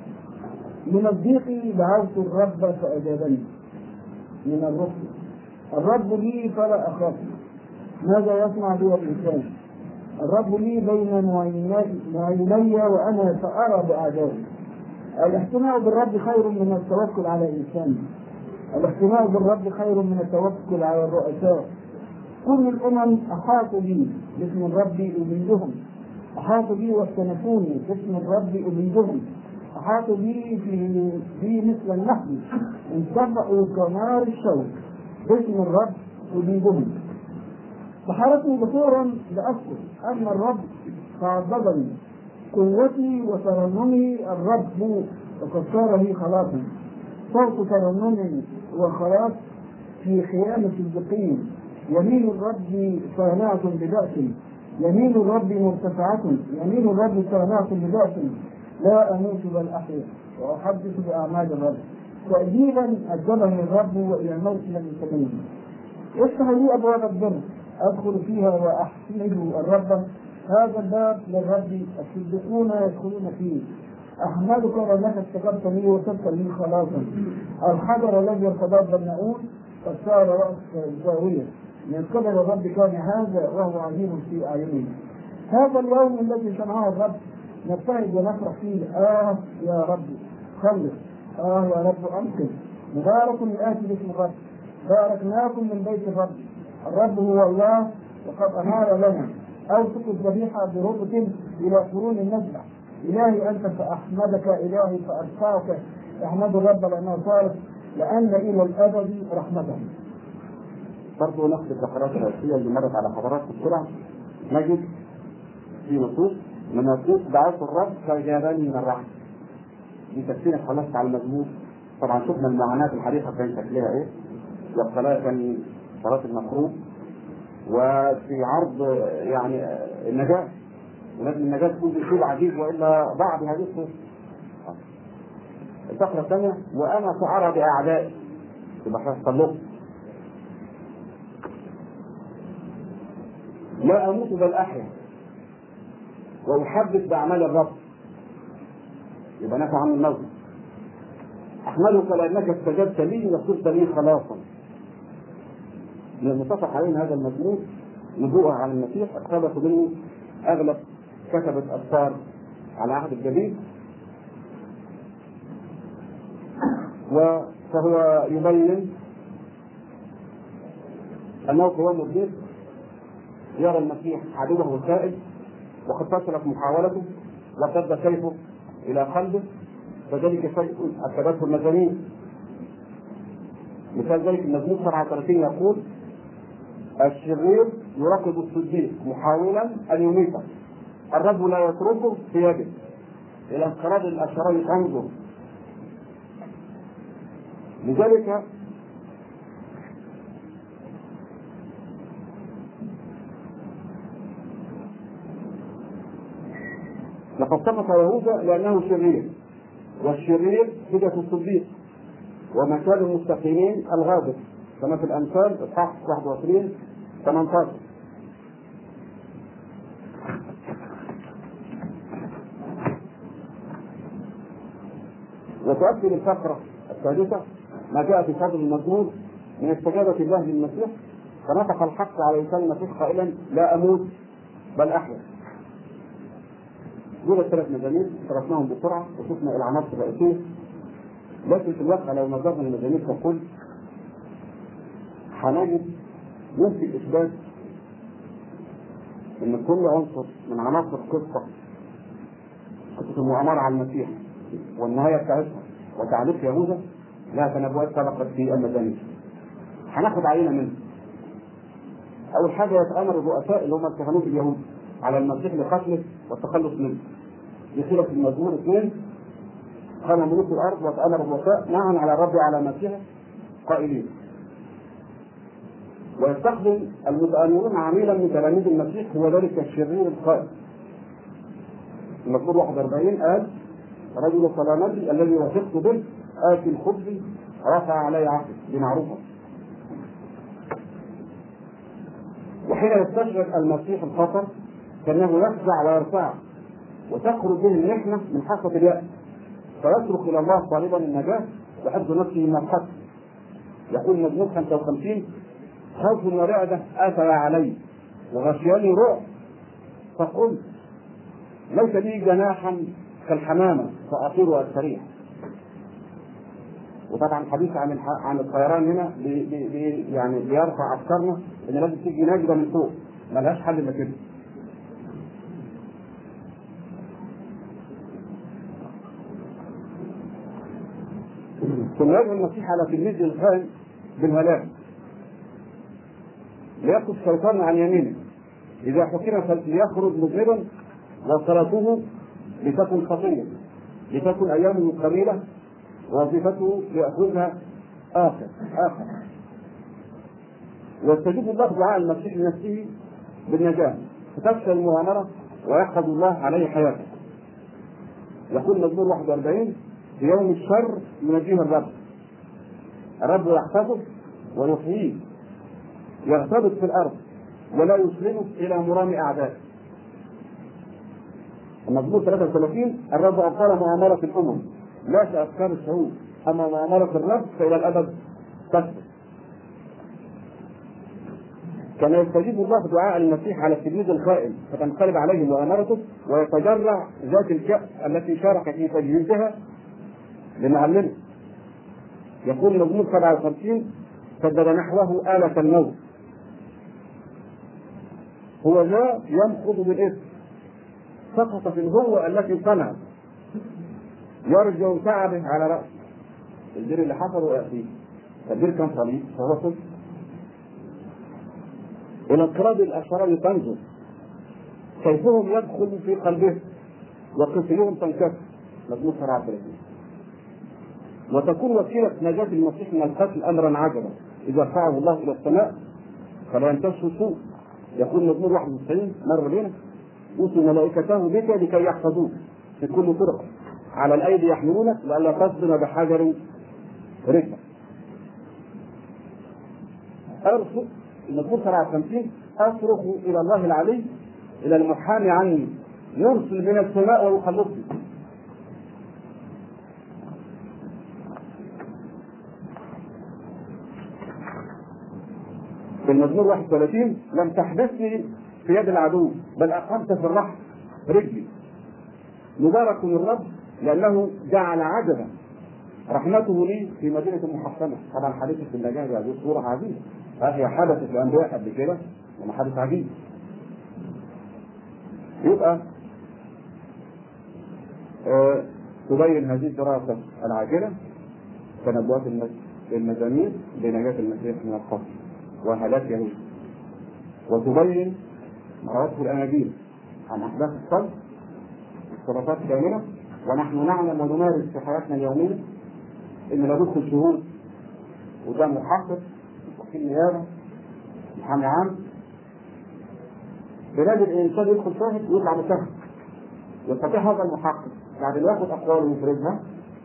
من الضيق دعوت الرب فأجابني. من الرب لي فلا أخاف. ماذا يصنع بي الإنسان؟ الرب لي بين معيني وأنا سأرى بأعدائي. الاحتماء بالرب خير من التوكل على الإنسان. الاحتماء بالرب خير من التوكل على الرؤساء. كل الأمم أحاطوا بي باسم الرب أبيدهم. أحاطوا بي واختنفوني باسم الرب أبيدهم. أحاطوا بي في مثل النحل، انتبعوا كنار الشوك باسم الرب أبيدهم. فحركني بصورا لأسكت، أما الرب فعضدني. قوتي وترنمي الرب وقد صار لي خلاصا. صوت ترنم وخلاص في خيام الصديقين. يمين الرب صانعة ببأس. يمين الرب مرتفعة. يمين الرب صانعة ببأس. لا أموت بل أحيا وأحدث بأعمال الرب. تأديبا أدبني الرب وإلى الموت لم يسلمني. افتح لي أبواب البر أدخل فيها وأحمد الرب. هذا الباب للرب الصديقون يدخلون فيه. أحمدك لأنك استجبت لي وصرت لي خلاصا. الحجر الذي ارتبط بالنعود قد صار رأس زاوية. من قبل الرب كان هذا وهو عظيم في أعيننا. هذا اليوم الذي صنعه الرب نبتهج ونفرح فيه. يا رب خلص. يا رب أنقذ. مبارك الآتي باسم الرب. باركناكم من بيت الرب. الرب هو الله وقد أنار لنا. أوثق الذبيحة بربط إلى قرون المذبح. إلهي أنت فأحمدك، إلهي فأرفعك. احمد الرب لأنه صالح، لأن إلى الأبد رحمته. برضه نفس الفقرات الرئيسية اللي مرت على حضراتكم بسرعة. نجد في نصوص من نصوص دعوت الرب فأجابني من الرحمة. دي تفسير خلاص على المزمور. طبعا شفنا المعاناة الحديثة كان شكلها إيه. والصلاة كان صلاة المكروه، وفي عرض يعني النجاة، ولازم النجاة تكون بشيء عجيب وإلا بعض هذه الصور. الفقرة الثانية وأنا سأرى بأعدائي. يبقى هيحصل لهم. لا أموت بل أحيا وأحدث بأعمال الرب. يبقى نفع عن النظر. أحمدك لأنك استجبت لي وصرت لي خلاصا. من المتفق عليه هذا المزمور نبوءة عن المسيح اقتبس منه أغلب كتبة أسفار على عهد الجديد، فهو يبين أنه في يوم الضيق يرى المسيح عدوه الخائف وقد فشلت محاولته وارتد سيفه إلى قلبه، فذلك شيء أكدته المزامير. مثال ذلك المزمور 37 يقول: الشرير يراقب الصديق محاولا أن يميته، الرب لا يتركه في يده، إلى انقراض الأشرار انظر. لذلك لقد سقط يهوذا لأنه شرير، والشرير هدى الصديق، ومكان المستقيمين الغادر، كما في الأمثال إصحاح 21:18. وتؤكد الفقرة الثالثة ما جاء في صدر المزمور من استجابة الله للمسيح، فنطق الحق على لسان المسيح قائلا: لا أموت بل أحيا. دول الثلاث مزامير درسناهم بسرعة وشفنا العناصر الرئيسية، لكن في الواقع لو نظرنا المزامير ككل هنجد ممكن إثبات ان كل عنصر من عناصر قصه المؤامره على المسيح والنهايه بتاعتها وتعليق يهوذا لها تنبؤات سبقت في المزامير. هناخد عينه منه. اول حاجه يتامر الرؤساء اللي هم اتهموه اليهود على المسيح لقتله والتخلص منه. يصير في المزمور 2 قام ملوك الارض وتامر الرؤساء معا على الرب على مسيحه قائلين. ويستخدم المتآمرون عميلا من تلاميذ المسيح هو ذلك الشرير القائل. المزمور 41 قال: رجل سلامتي الذي وثقت به آتي الخبز رفع علي عقل بمعروفه. وحين يستشعر المسيح الخطر كأنه يفزع ويرفع وتخرج به المحنة من حافة اليأس فيصرخ إلى الله طالبا النجاة وحفظ نفسه من الخطر. يقول مزمور 55: خوف ورعدة آتيا علي وغشياني رعب فقلت ليس لي جناحا كالحمامة فأطير وأستريح. وطبعا الحديث عن الطيران هنا يعني بيرفع أفكارنا إن لازم تيجي نجدة من فوق ملهاش حل إلا كده. ثم يدعو المسيح على تلميذه الخائن بالهلاك ليأخذ الشيطان عن يمينه إذا حكم فليخرج مذنبا وصلاته لتكن خطية لتكن أيامه قليلة ووظيفته ليأخذها آخر. ويستجيب الله دعاء المسيح لنفسه بالنجاة فتفشل المؤامرة ويحفظ الله عليه حياته. يقول مزمور 41: في يوم الشر ينجيه الرب يحفظه ويحييه يغتبط في الأرض ولا يسلمه إلى مرام أعدائه. المزمور 33: الرب أبطل مؤامرة الأمم لا كأفكار الشعوب أما مؤامرة الرب فإلى الأبد تثبت. كان يستجيب الله دعاء المسيح على التلميذ الخائن فتنقلب عليه مؤامرته ويتجرع ذات الكأس التي شارك في تجهيزها لمعلمه. يقول المزمور 57: سدد نحوه آلة الموت هو ذا ينقض بالإثم سقط في الهوة التي صنعت يرجع تعبه على رأسه. الدير اللي حصل ويأتيه الدير كان صليب فهو صلب إلى انقراض الأشرار تنزل سيفهم يدخل في قلبه وقتلهم تنكسر. مزمور 37. وتكون وسيلة نجاة المسيح من القتل أمرا عجبا إذا رفعه الله إلى السماء فلا ينتشر سوء. يقول مزمور 91 مر بنا: أوصي ملائكته بك لكي يحفظوك في كل طرق على الأيدي يحملونك لئلا تصدم بحجر رجلك. أرسل المزمور 57: أصرخ إلى الله العلي إلى المحامي عني يرسل من السماء ويخلصني. في المزمور 31: لم تحبسني في يد العدو بل أقمت في الرحم رجلي. مبارك الرب لأنه جعل عجبا رحمته لي في مدينة محصنة. طبعا حديثة النجاة هذه صورة عجيبة هي حدثت لأنبياء قبل كده وما حدث عجيب. يبقى تبين هذه الدراسة العاجلة تنبؤات المزامير بنجاة المسيح من القتل وهلاك يهود، وتبين رواتب الأناجيل عن أحداث الصلب اختلافات كاملة. ونحن نعلم ونمارس في حياتنا اليومية إن لابد شهود وده محقق وكيل نيابة محامي عام. بلاد الإنسان يدخل شاهد ويطلع مشاهد يستطيع هذا المحقق بعد ما ياخد أقواله ويفرزها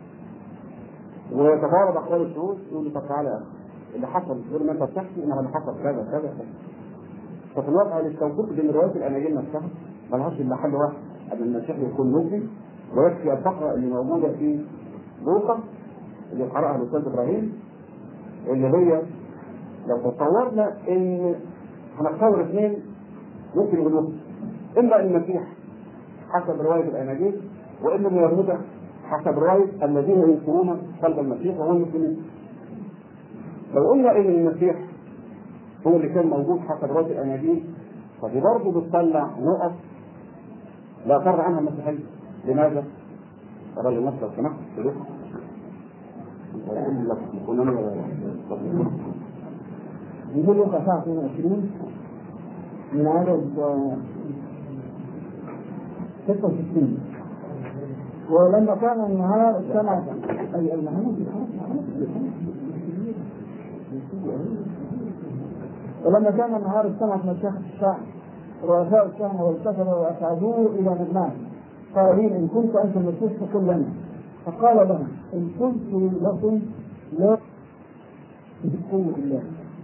ويتفاوض أقوال الشهود يقول له: طب تعالى اللي حصل غير ما انت بتحكي انما اللي حصل كذا كذا. ففي الواقع الاستوقف بين روايات الاناجيل نفسها ملهاش الا حل واحد ان المسيح يكون مجدي ويكفي الفقره اللي موجوده في لوقا اللي قراها الاستاذ ابراهيم اللي هي لو تصورنا ان هنتصور اثنين ممكن يقولوا اما المسيح حسب روايه الاناجيل واما اليهود حسب روايه الذين ينكرون صلب المسيح وهم المسلمين. لو قلنا ان المسيح هو اللي كان موجود حسب روايه الاناجيل فدي برضه بتطلع نقط لا فرع عنها المسيحية. لماذا؟ الراجل نفسه لو سمحت تروح يقول له أصحاح 22 من عدد 66. ولما كان النهار اجتمعت أي المحمود ولما كان النهار اجتمعت مشايخ الشعب رؤساء الكهنة والكفرة وأصعدوه إلى مجمع قائلين إن كنت أنت المسيح فقل لنا. فقال لهم إن قلت لكم لا بقوة الله.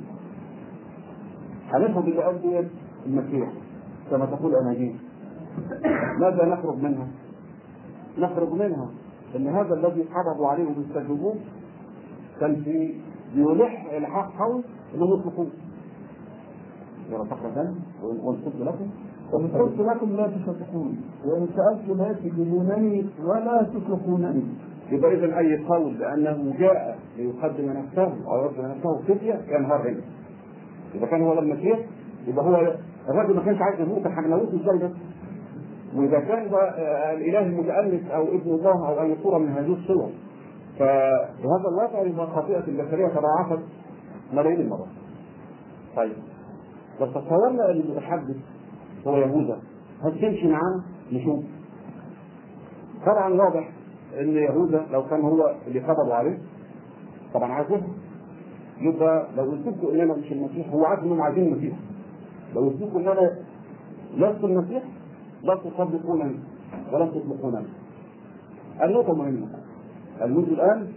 هنفهم باللي قال ديت المسيح كما تقول أناجيل. ماذا نخرج منها؟ نخرج منها ان هذا الذي حرضوا عليه وبيستجيبوه كان في يلح الحاق حول انهم يطلقوه. يرى فقط وان قلت لكم وإن قلت لكم لا تصدقون وإن سألت لا تجيبونني ولا تطلقونني. يبقى إذا أي قول بأنه جاء ليقدم نفسه أو يقدم نفسه فدية كان هرب. إذا كان هو المسيح يبقى هو الرجل ما كانش عايز يموت، احنا نموت ازاي بس؟ وإذا كان الإله المتأنس أو ابن الله أو أي صورة من هذه الصور، فبهذا الواقع يبقى خطيئة البشرية تضاعفت ملايين المرات. طيب لو تصورنا أن المتحدث هو يهوذا، هل تمشي معانا نشوف؟ طبعا واضح أن يهوذا لو كان هو اللي قبضوا عليه طبعا عايزه، يبقى لو قلتلكوا إن أنا مش المسيح هو عارف إنهم عايزين المسيح. لو قلتلكوا إن أنا لست المسيح لا تصدقونني ولا تطلقونني. النقطة مهمة. الموت الآن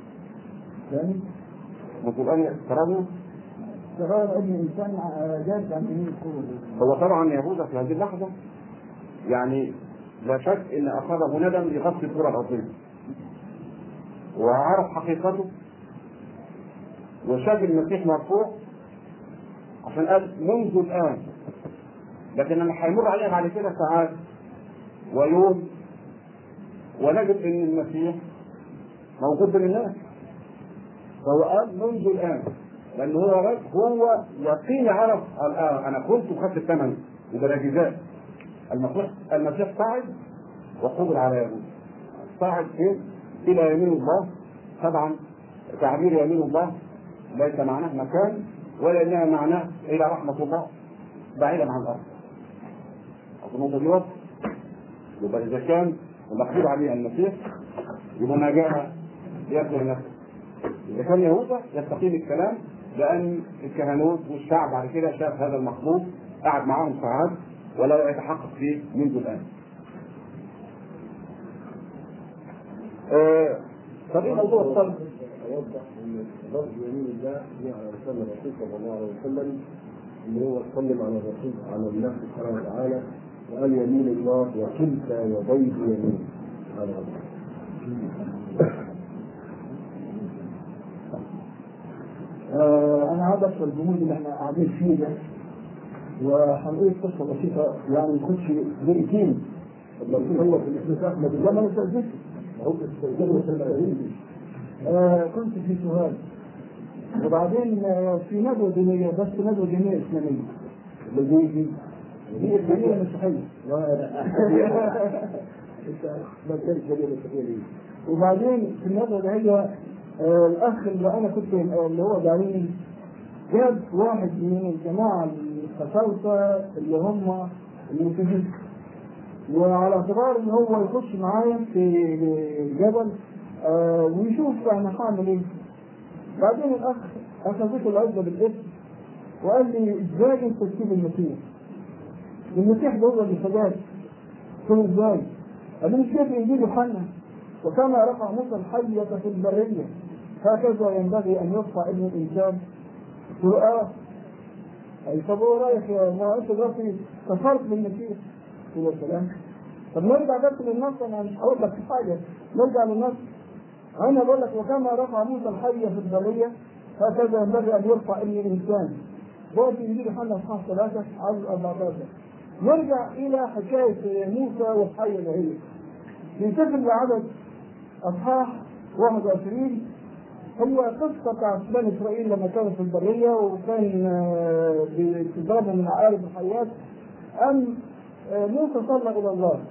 موت الآن ترى ابن إنسان جاد عن يمين القوة. هو طبعا يهوذا في هذه اللحظة يعني لا شك إن أخذه ندم لغسل الكرة الأرضية وعرف حقيقته وشاف المسيح مرفوع عشان قال منذ الآن، لكن لما هيمر عليه بعد كده ساعات ويوم ونجد ان المسيح موجود بين الناس، فهو قال منذ الان لان هو يقين عرف الان انا كنت وخدت الثمن وده جزاء. المسيح صعد وقبل على يمين، صعد فين؟ الى يمين الله. طبعا تعبير يمين الله ليس معناه مكان ولا انها معناه الى رحمه الله بعيدا عن الارض. النقطة دي واضحة. يبقى إذا كان المقصود عليه المسيح يبقى ما جاء يبذل نفسه. إذا كان يهوذا يستقيم الكلام لأن الكهنوت والشعب بعد كده شاف هذا المطلوب قعد معاهم ساعات ولا يتحقق فيه منذ الآن. طب إيه موضوع الصلب؟ أوضح أن رفض يمين الله هي على رسالة الرسول صلى الله عليه وسلم اللي هو سلم على الرسول على الله سبحانه وتعالى وقال يمين الله وكلتا يديه يمين. أنا هذا الجمهور اللي احنا قاعدين فيه ده وهنقول قصة بسيطة يعني نخش دقيقتين. لو هو في الاختلاف ما بالله ما نستأذنش. هو في كنت في سوهاج وبعدين في ندوة دينية بس ندوة دينية إسلامية. هي الدينية المسيحية. وبعدين في الندوة دي الأخ اللي أنا كنت اللي هو داعين جاب واحد من الجماعة الخسوسة اللي هم المسيحيين وعلى اعتبار إن هو يخش معايا في الجبل ويشوف أنا هعمل إيه. بعدين الأخ أخذته العزة بالاسم وقال لي إزاي أنت تسيب المسيح؟ المسيح ده هو اللي فداك. قلت إزاي؟ قال لي مش كيف إنجيل يوحنا وكما رفع موسى الحية في البرية هكذا ينبغي أن يرفع ابن الإنسان. قلت له أي طب هو رايح يا ما أنت دلوقتي كفرت بالمسيح. قلت له سلام. طب نرجع بس للنص، أنا مش هقول لك حاجة، نرجع للنص. أنا بقول لك وكما رفع موسى الحية في البرية هكذا ينبغي أن يرفع ابن الإنسان. ده في إنجيل يوحنا إصحاح 3 عدد 14. نرجع إلى حكاية موسى والحية الهية. ننتقل لعدد أصحاح 21. هو قصة بتاعت بني إسرائيل لما كانوا في البرية وكان بيضربوا من عقارب الحيات أن موسى صلى إلى الله.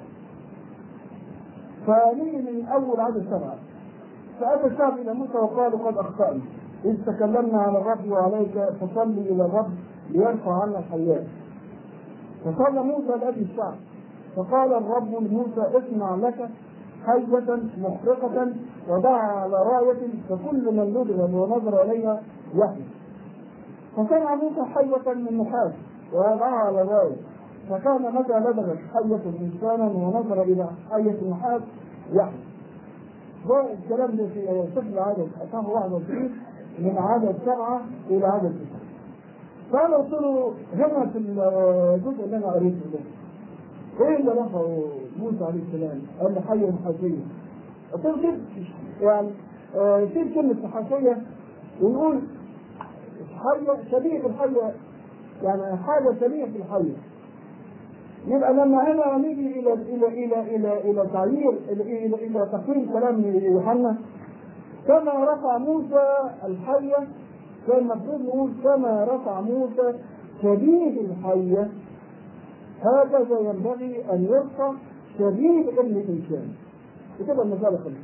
فنيجي من أول عدد 7. فأتى الشعب إلى موسى وقالوا قد أخطأنا إذ تكلمنا عن الرب وعليك فصلي إلى الرب ليرفع عنا الحياة. فصلى موسى لأجل الشعب فقال الرب لموسى اصنع لك حية محرقة وضعها على راية فكل من يدرب ونظر إليها يحيى. فصنع موسى حية من نحاس ووضعها على الراية فكان متى لدغت حية إنسانا ونظر إلى حية النحاس يحيى. ده الكلام ده في سفر عدد أصحاح 21 من عدد 7 إلى عدد 9. فأنا قلت له هنا في الجزء اللي أنا قريته ده إيه اللي رفعه موسى عليه السلام؟ قال له حية نحاسية. قلت له كده يعني في كلمة نحاسية ونقول حية شبيه بالحية، يعني حاجة شبيه بالحية. يبقى لما هنا نيجي الى الى الى الى الى تعيير الى تقويم كلام يوحنا كما رفع موسى الحية، كان المفروض نقول كما رفع موسى شبيه الحية هكذا ينبغي ان يرفع شبيه ابن الانسان. وكده المسألة خلصت.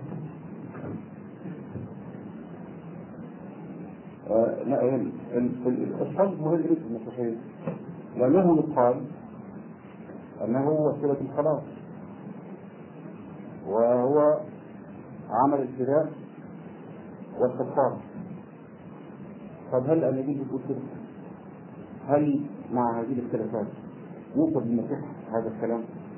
الصلب مهم جدا في المسيحية لأنه يقال أنه وسيلة الخلاص وهو عمل الفداء والكفارة. طب هل النبي بيقول كده؟ هل مع هذه الاختلافات يوصل المسيح هذا الكلام؟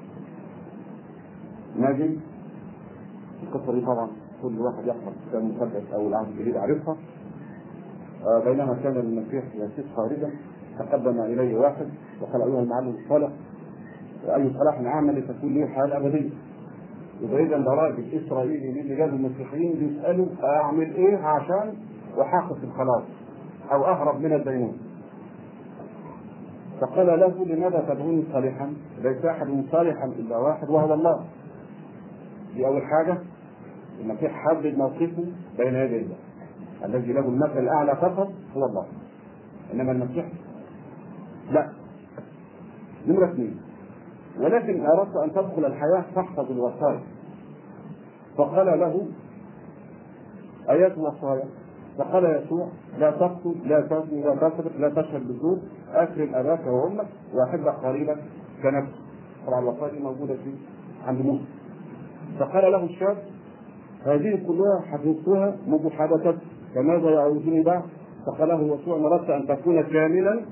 نجد القصة دي طبعا كل واحد يحفظ الكتاب المقدس أو العهد الجديد عارفها. بينما كان المسيح يسير خارجا تقدم إليه واحد وقال أيها المعلم الصالح أي صلاح أعمل لتكون لي الحياة الأبدية. يبقى إذا ده راجل إسرائيلي اللي جاب المسيحيين بيسألوا أعمل إيه عشان أحقق الخلاص أو أهرب من الدينون. فقال له لماذا تدعوني صالحا؟ ليس أحد صالحا إلا واحد وهو الله. دي أول حاجة. المسيح حدد موقفه بين يدي الله الذي له المثل الأعلى فقط هو الله، إنما المسيح لا. نمرة 2 ولكن أردت أن تدخل الحياة فاحفظ الوصايا. فقال له آيات الوصايا. فقال يسوع لا تقتل لا تزني لا تسرق لا تشهد بالزور أكرم أباك وأمك وأحب قريبك كنفسك. طبعا الوصايا دي موجودة في عند موسى. فقال له الشاب هذه كلها حفظتها منذ حدثت فماذا يعوزني بعد؟ فقال له يسوع إن أردت أن تكون كاملا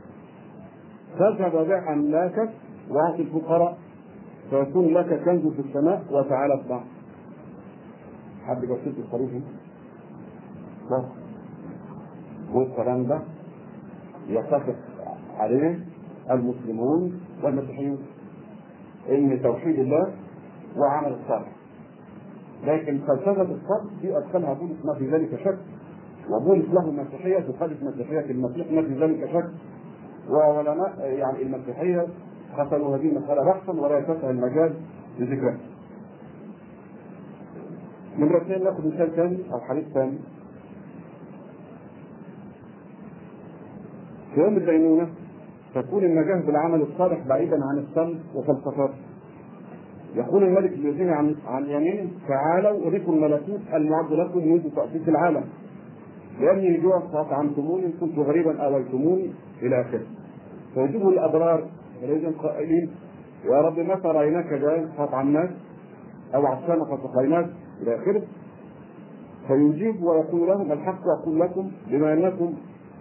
فاذهب بيع أملاكك واعطي الفقراء فيكون لك كنز في السماء وتعالى اتبعني. حد جسد الخريف بس والكلام ده يتفق عليه المسلمون والمسيحيون ان توحيد الله وعمل الصالح. لكن فلسفه الصبر دي ادخلها بولس ما في ذلك شك، وبولس له المسيحيه تخالف مسيحيه المسيح ما في ذلك شك، وعلماء يعني المسيحيه قتلوا هذه المساله بحثا ولا يتسع المجال لذكرها. نمرة 2 ناخذ مثال ثاني او حديث ثاني. في يوم الدينونة تكون النجاة بالعمل الصالح بعيدا عن الصلب وفلسفات. يقول الملك الذين عن يمينه تعالوا أريكم الملكوت المعد لكم منذ تأسيس العالم لأني جوع فأطعمتموني كنت غريبا آويتموني إلى آخره. فيجيبه الأبرار الذين قائلين يا رب متى رأيناك جائع فأطعمناك أو عطشانا فسقيناك إلى آخره. فيجيب ويقول لهم الحق أقول لكم بما أنكم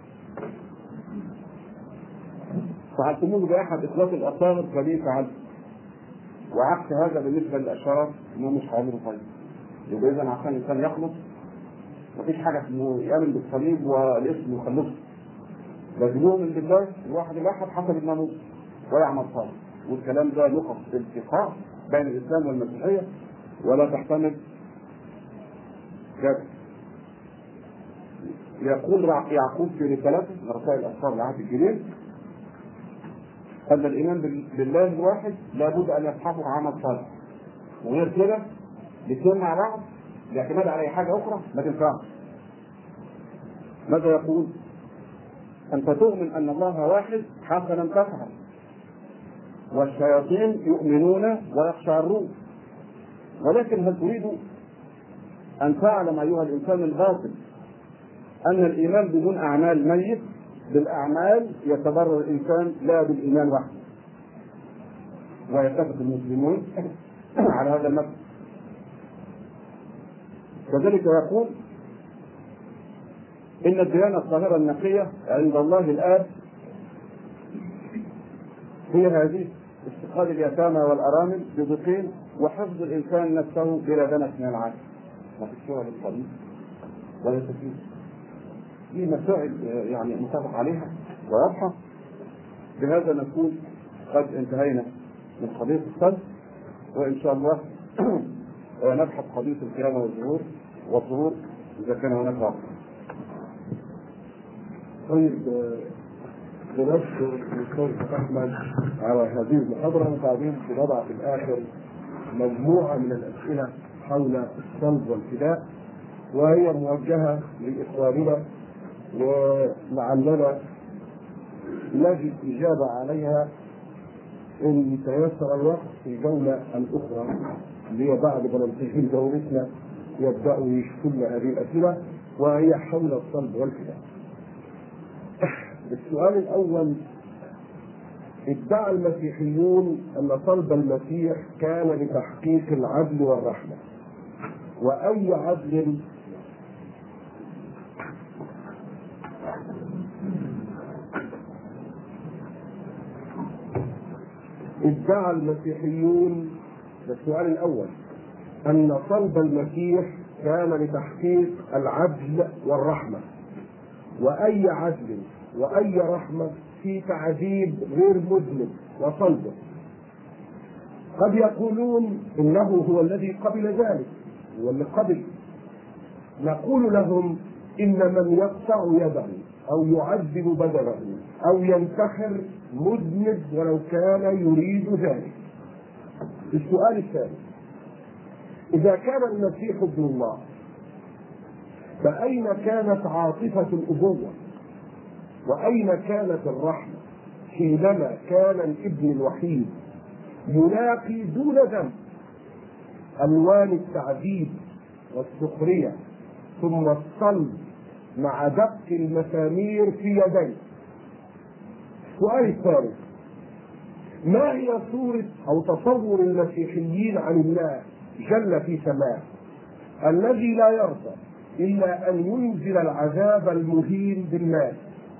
فعلتموه بأحد إخوات الأصاغر فبي فعلت. وعكس هذا بالنسبة للأشرار إنه مش هيعملوا طيب. يبقى إذا عشان الإنسان يخلص مفيش حاجة اسمه يؤمن بالصليب والاسم يخلصه. لازم يؤمن بالله الواحد الأحد حسب الناموس ويعمل صالح. والكلام ده نقط التقاء بين الإسلام والمسيحية ولا تحتمل جد. يقول يعقوب في رسالته من رسائل أسفار العهد الجديد أن الإيمان بالله الواحد لابد أن يصحبه عمل صالح، وغير كده الاثنين مع بعض الاعتماد على أي حاجة أخرى ما تنفعش. ماذا يقول؟ أنت تؤمن أن الله واحد حسنا تفعل، والشياطين يؤمنون ويقشعرون. ولكن هل تريد أن تعلم أيها الإنسان الباطل أن الإيمان بدون أعمال ميت؟ بالأعمال يتبرر الإنسان لا بالإيمان وحده. ويتفق المسلمون على هذا المبدأ. كذلك يقول إن الديانة الطاهرة النقية عند الله الآب هي هذه: استقال اليتامى والأرامل بضيقين، وحفظ الإنسان نفسه بلا دنس من العدل. ما في الشورى للطبيب ولا تفيد. دي مسائل يعني متفق عليها وواضحة. بهذا نكون قد انتهينا من قضية الصلب، وإن شاء الله نبحث قضية القيامة والظهور إذا كان هناك وقت. طيب، بنفس الدكتور أحمد على هذه المحاضرة، وبعدين بنضع في الآخر مجموعة من الأسئلة حول الصلب والفداء، وهي موجهة لإخواننا، ولعلنا نجد إجابة عليها إن تيسر الوقت في الجولة الأخرى اللي هي بعد ما ننتهي جولتنا يبدأوا يشوفون هذه الأسئلة، وهي حول الصلب والفداء. السؤال الأول: ادعى المسيحيون أن صلب المسيح كان لتحقيق العدل والرحمة، وأي عدل؟ ادعى المسيحيون، السؤال الأول، أن صلب المسيح كان لتحقيق العدل والرحمة، وأي عدل وأي رحمة في تعذيب غير مذنب وصلبه؟ قد يقولون إنه هو الذي قبل ذلك، هو اللي قبل. نقول لهم إن من يقطع يده أو يعذب بدنه أو ينتحر مذنب ولو كان يريد ذلك. السؤال الثاني: إذا كان المسيح ابن الله، فأين كانت عاطفة الأبوة؟ وأين كانت الرحمة حينما كان الابن الوحيد يلاقي دون ذنب ألوان التعذيب والسخرية ثم الصلب مع دق المسامير في يديه؟ السؤال الثالث: ما هي صورة أو تصور المسيحيين عن الله جل في سماه الذي لا يرضى إلا أن ينزل العذاب المهين بالناس؟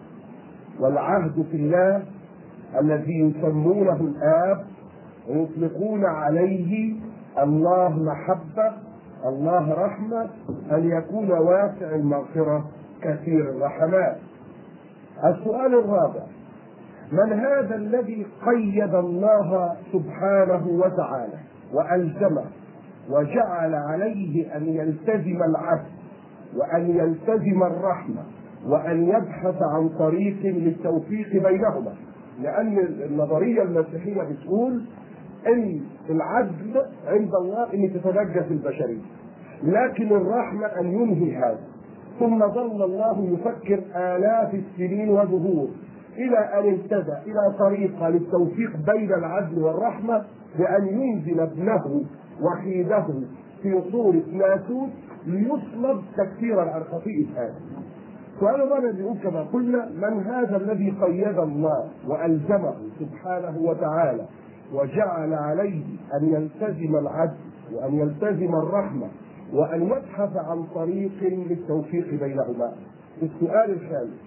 والعهد في الله الذي يسمونه الآب ويطلقون عليه الله محبة، الله رحمة، أن يكون واسع المغفرة كثير الرحمات. السؤال الرابع: من هذا الذي قيد الله سبحانه وتعالى وألزمه وجعل عليه أن يلتزم العدل وأن يلتزم الرحمة وأن يبحث عن طريق للتوفيق بينهما؟ لأن النظرية المسيحية بتقول إن العدل عند الله أن تتنجس البشرية، لكن الرحمة أن ينهي هذا. ثم ظل الله يفكر آلاف السنين ودهور إلى أن اهتدى إلى طريقة للتوفيق بين العدل والرحمة بأن ينزل ابنه وحيده في صورة ناسوت ليصلب تكفيرا عن خطيئة آدم. سؤال الله يقول كما قلنا: من هذا الذي قيد الله وألزمه سبحانه وتعالى وجعل عليه أن يلتزم العدل وأن يلتزم الرحمة وأن يبحث عن طريق للتوفيق بينهما؟ السؤال الخامس: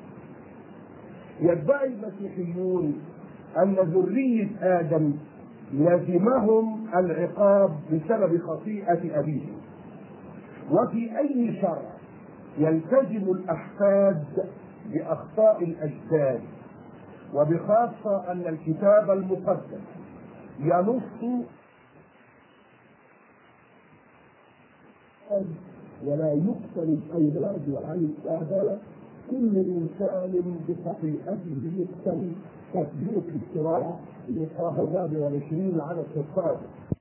يدعي المسيحيون أن ذرية آدم لزمهم العقاب بسبب خطيئة أبيهم، وفي أي شرع يلتزم الأحفاد بأخطاء الأجداد؟ وبخاصة أن الكتاب المقدس ينص ولا يقتل أي الأرض والعين الأهدال كل إنسان بخطيئته يقتل. تطبيق الشرائع الإصحاح 24 على 16.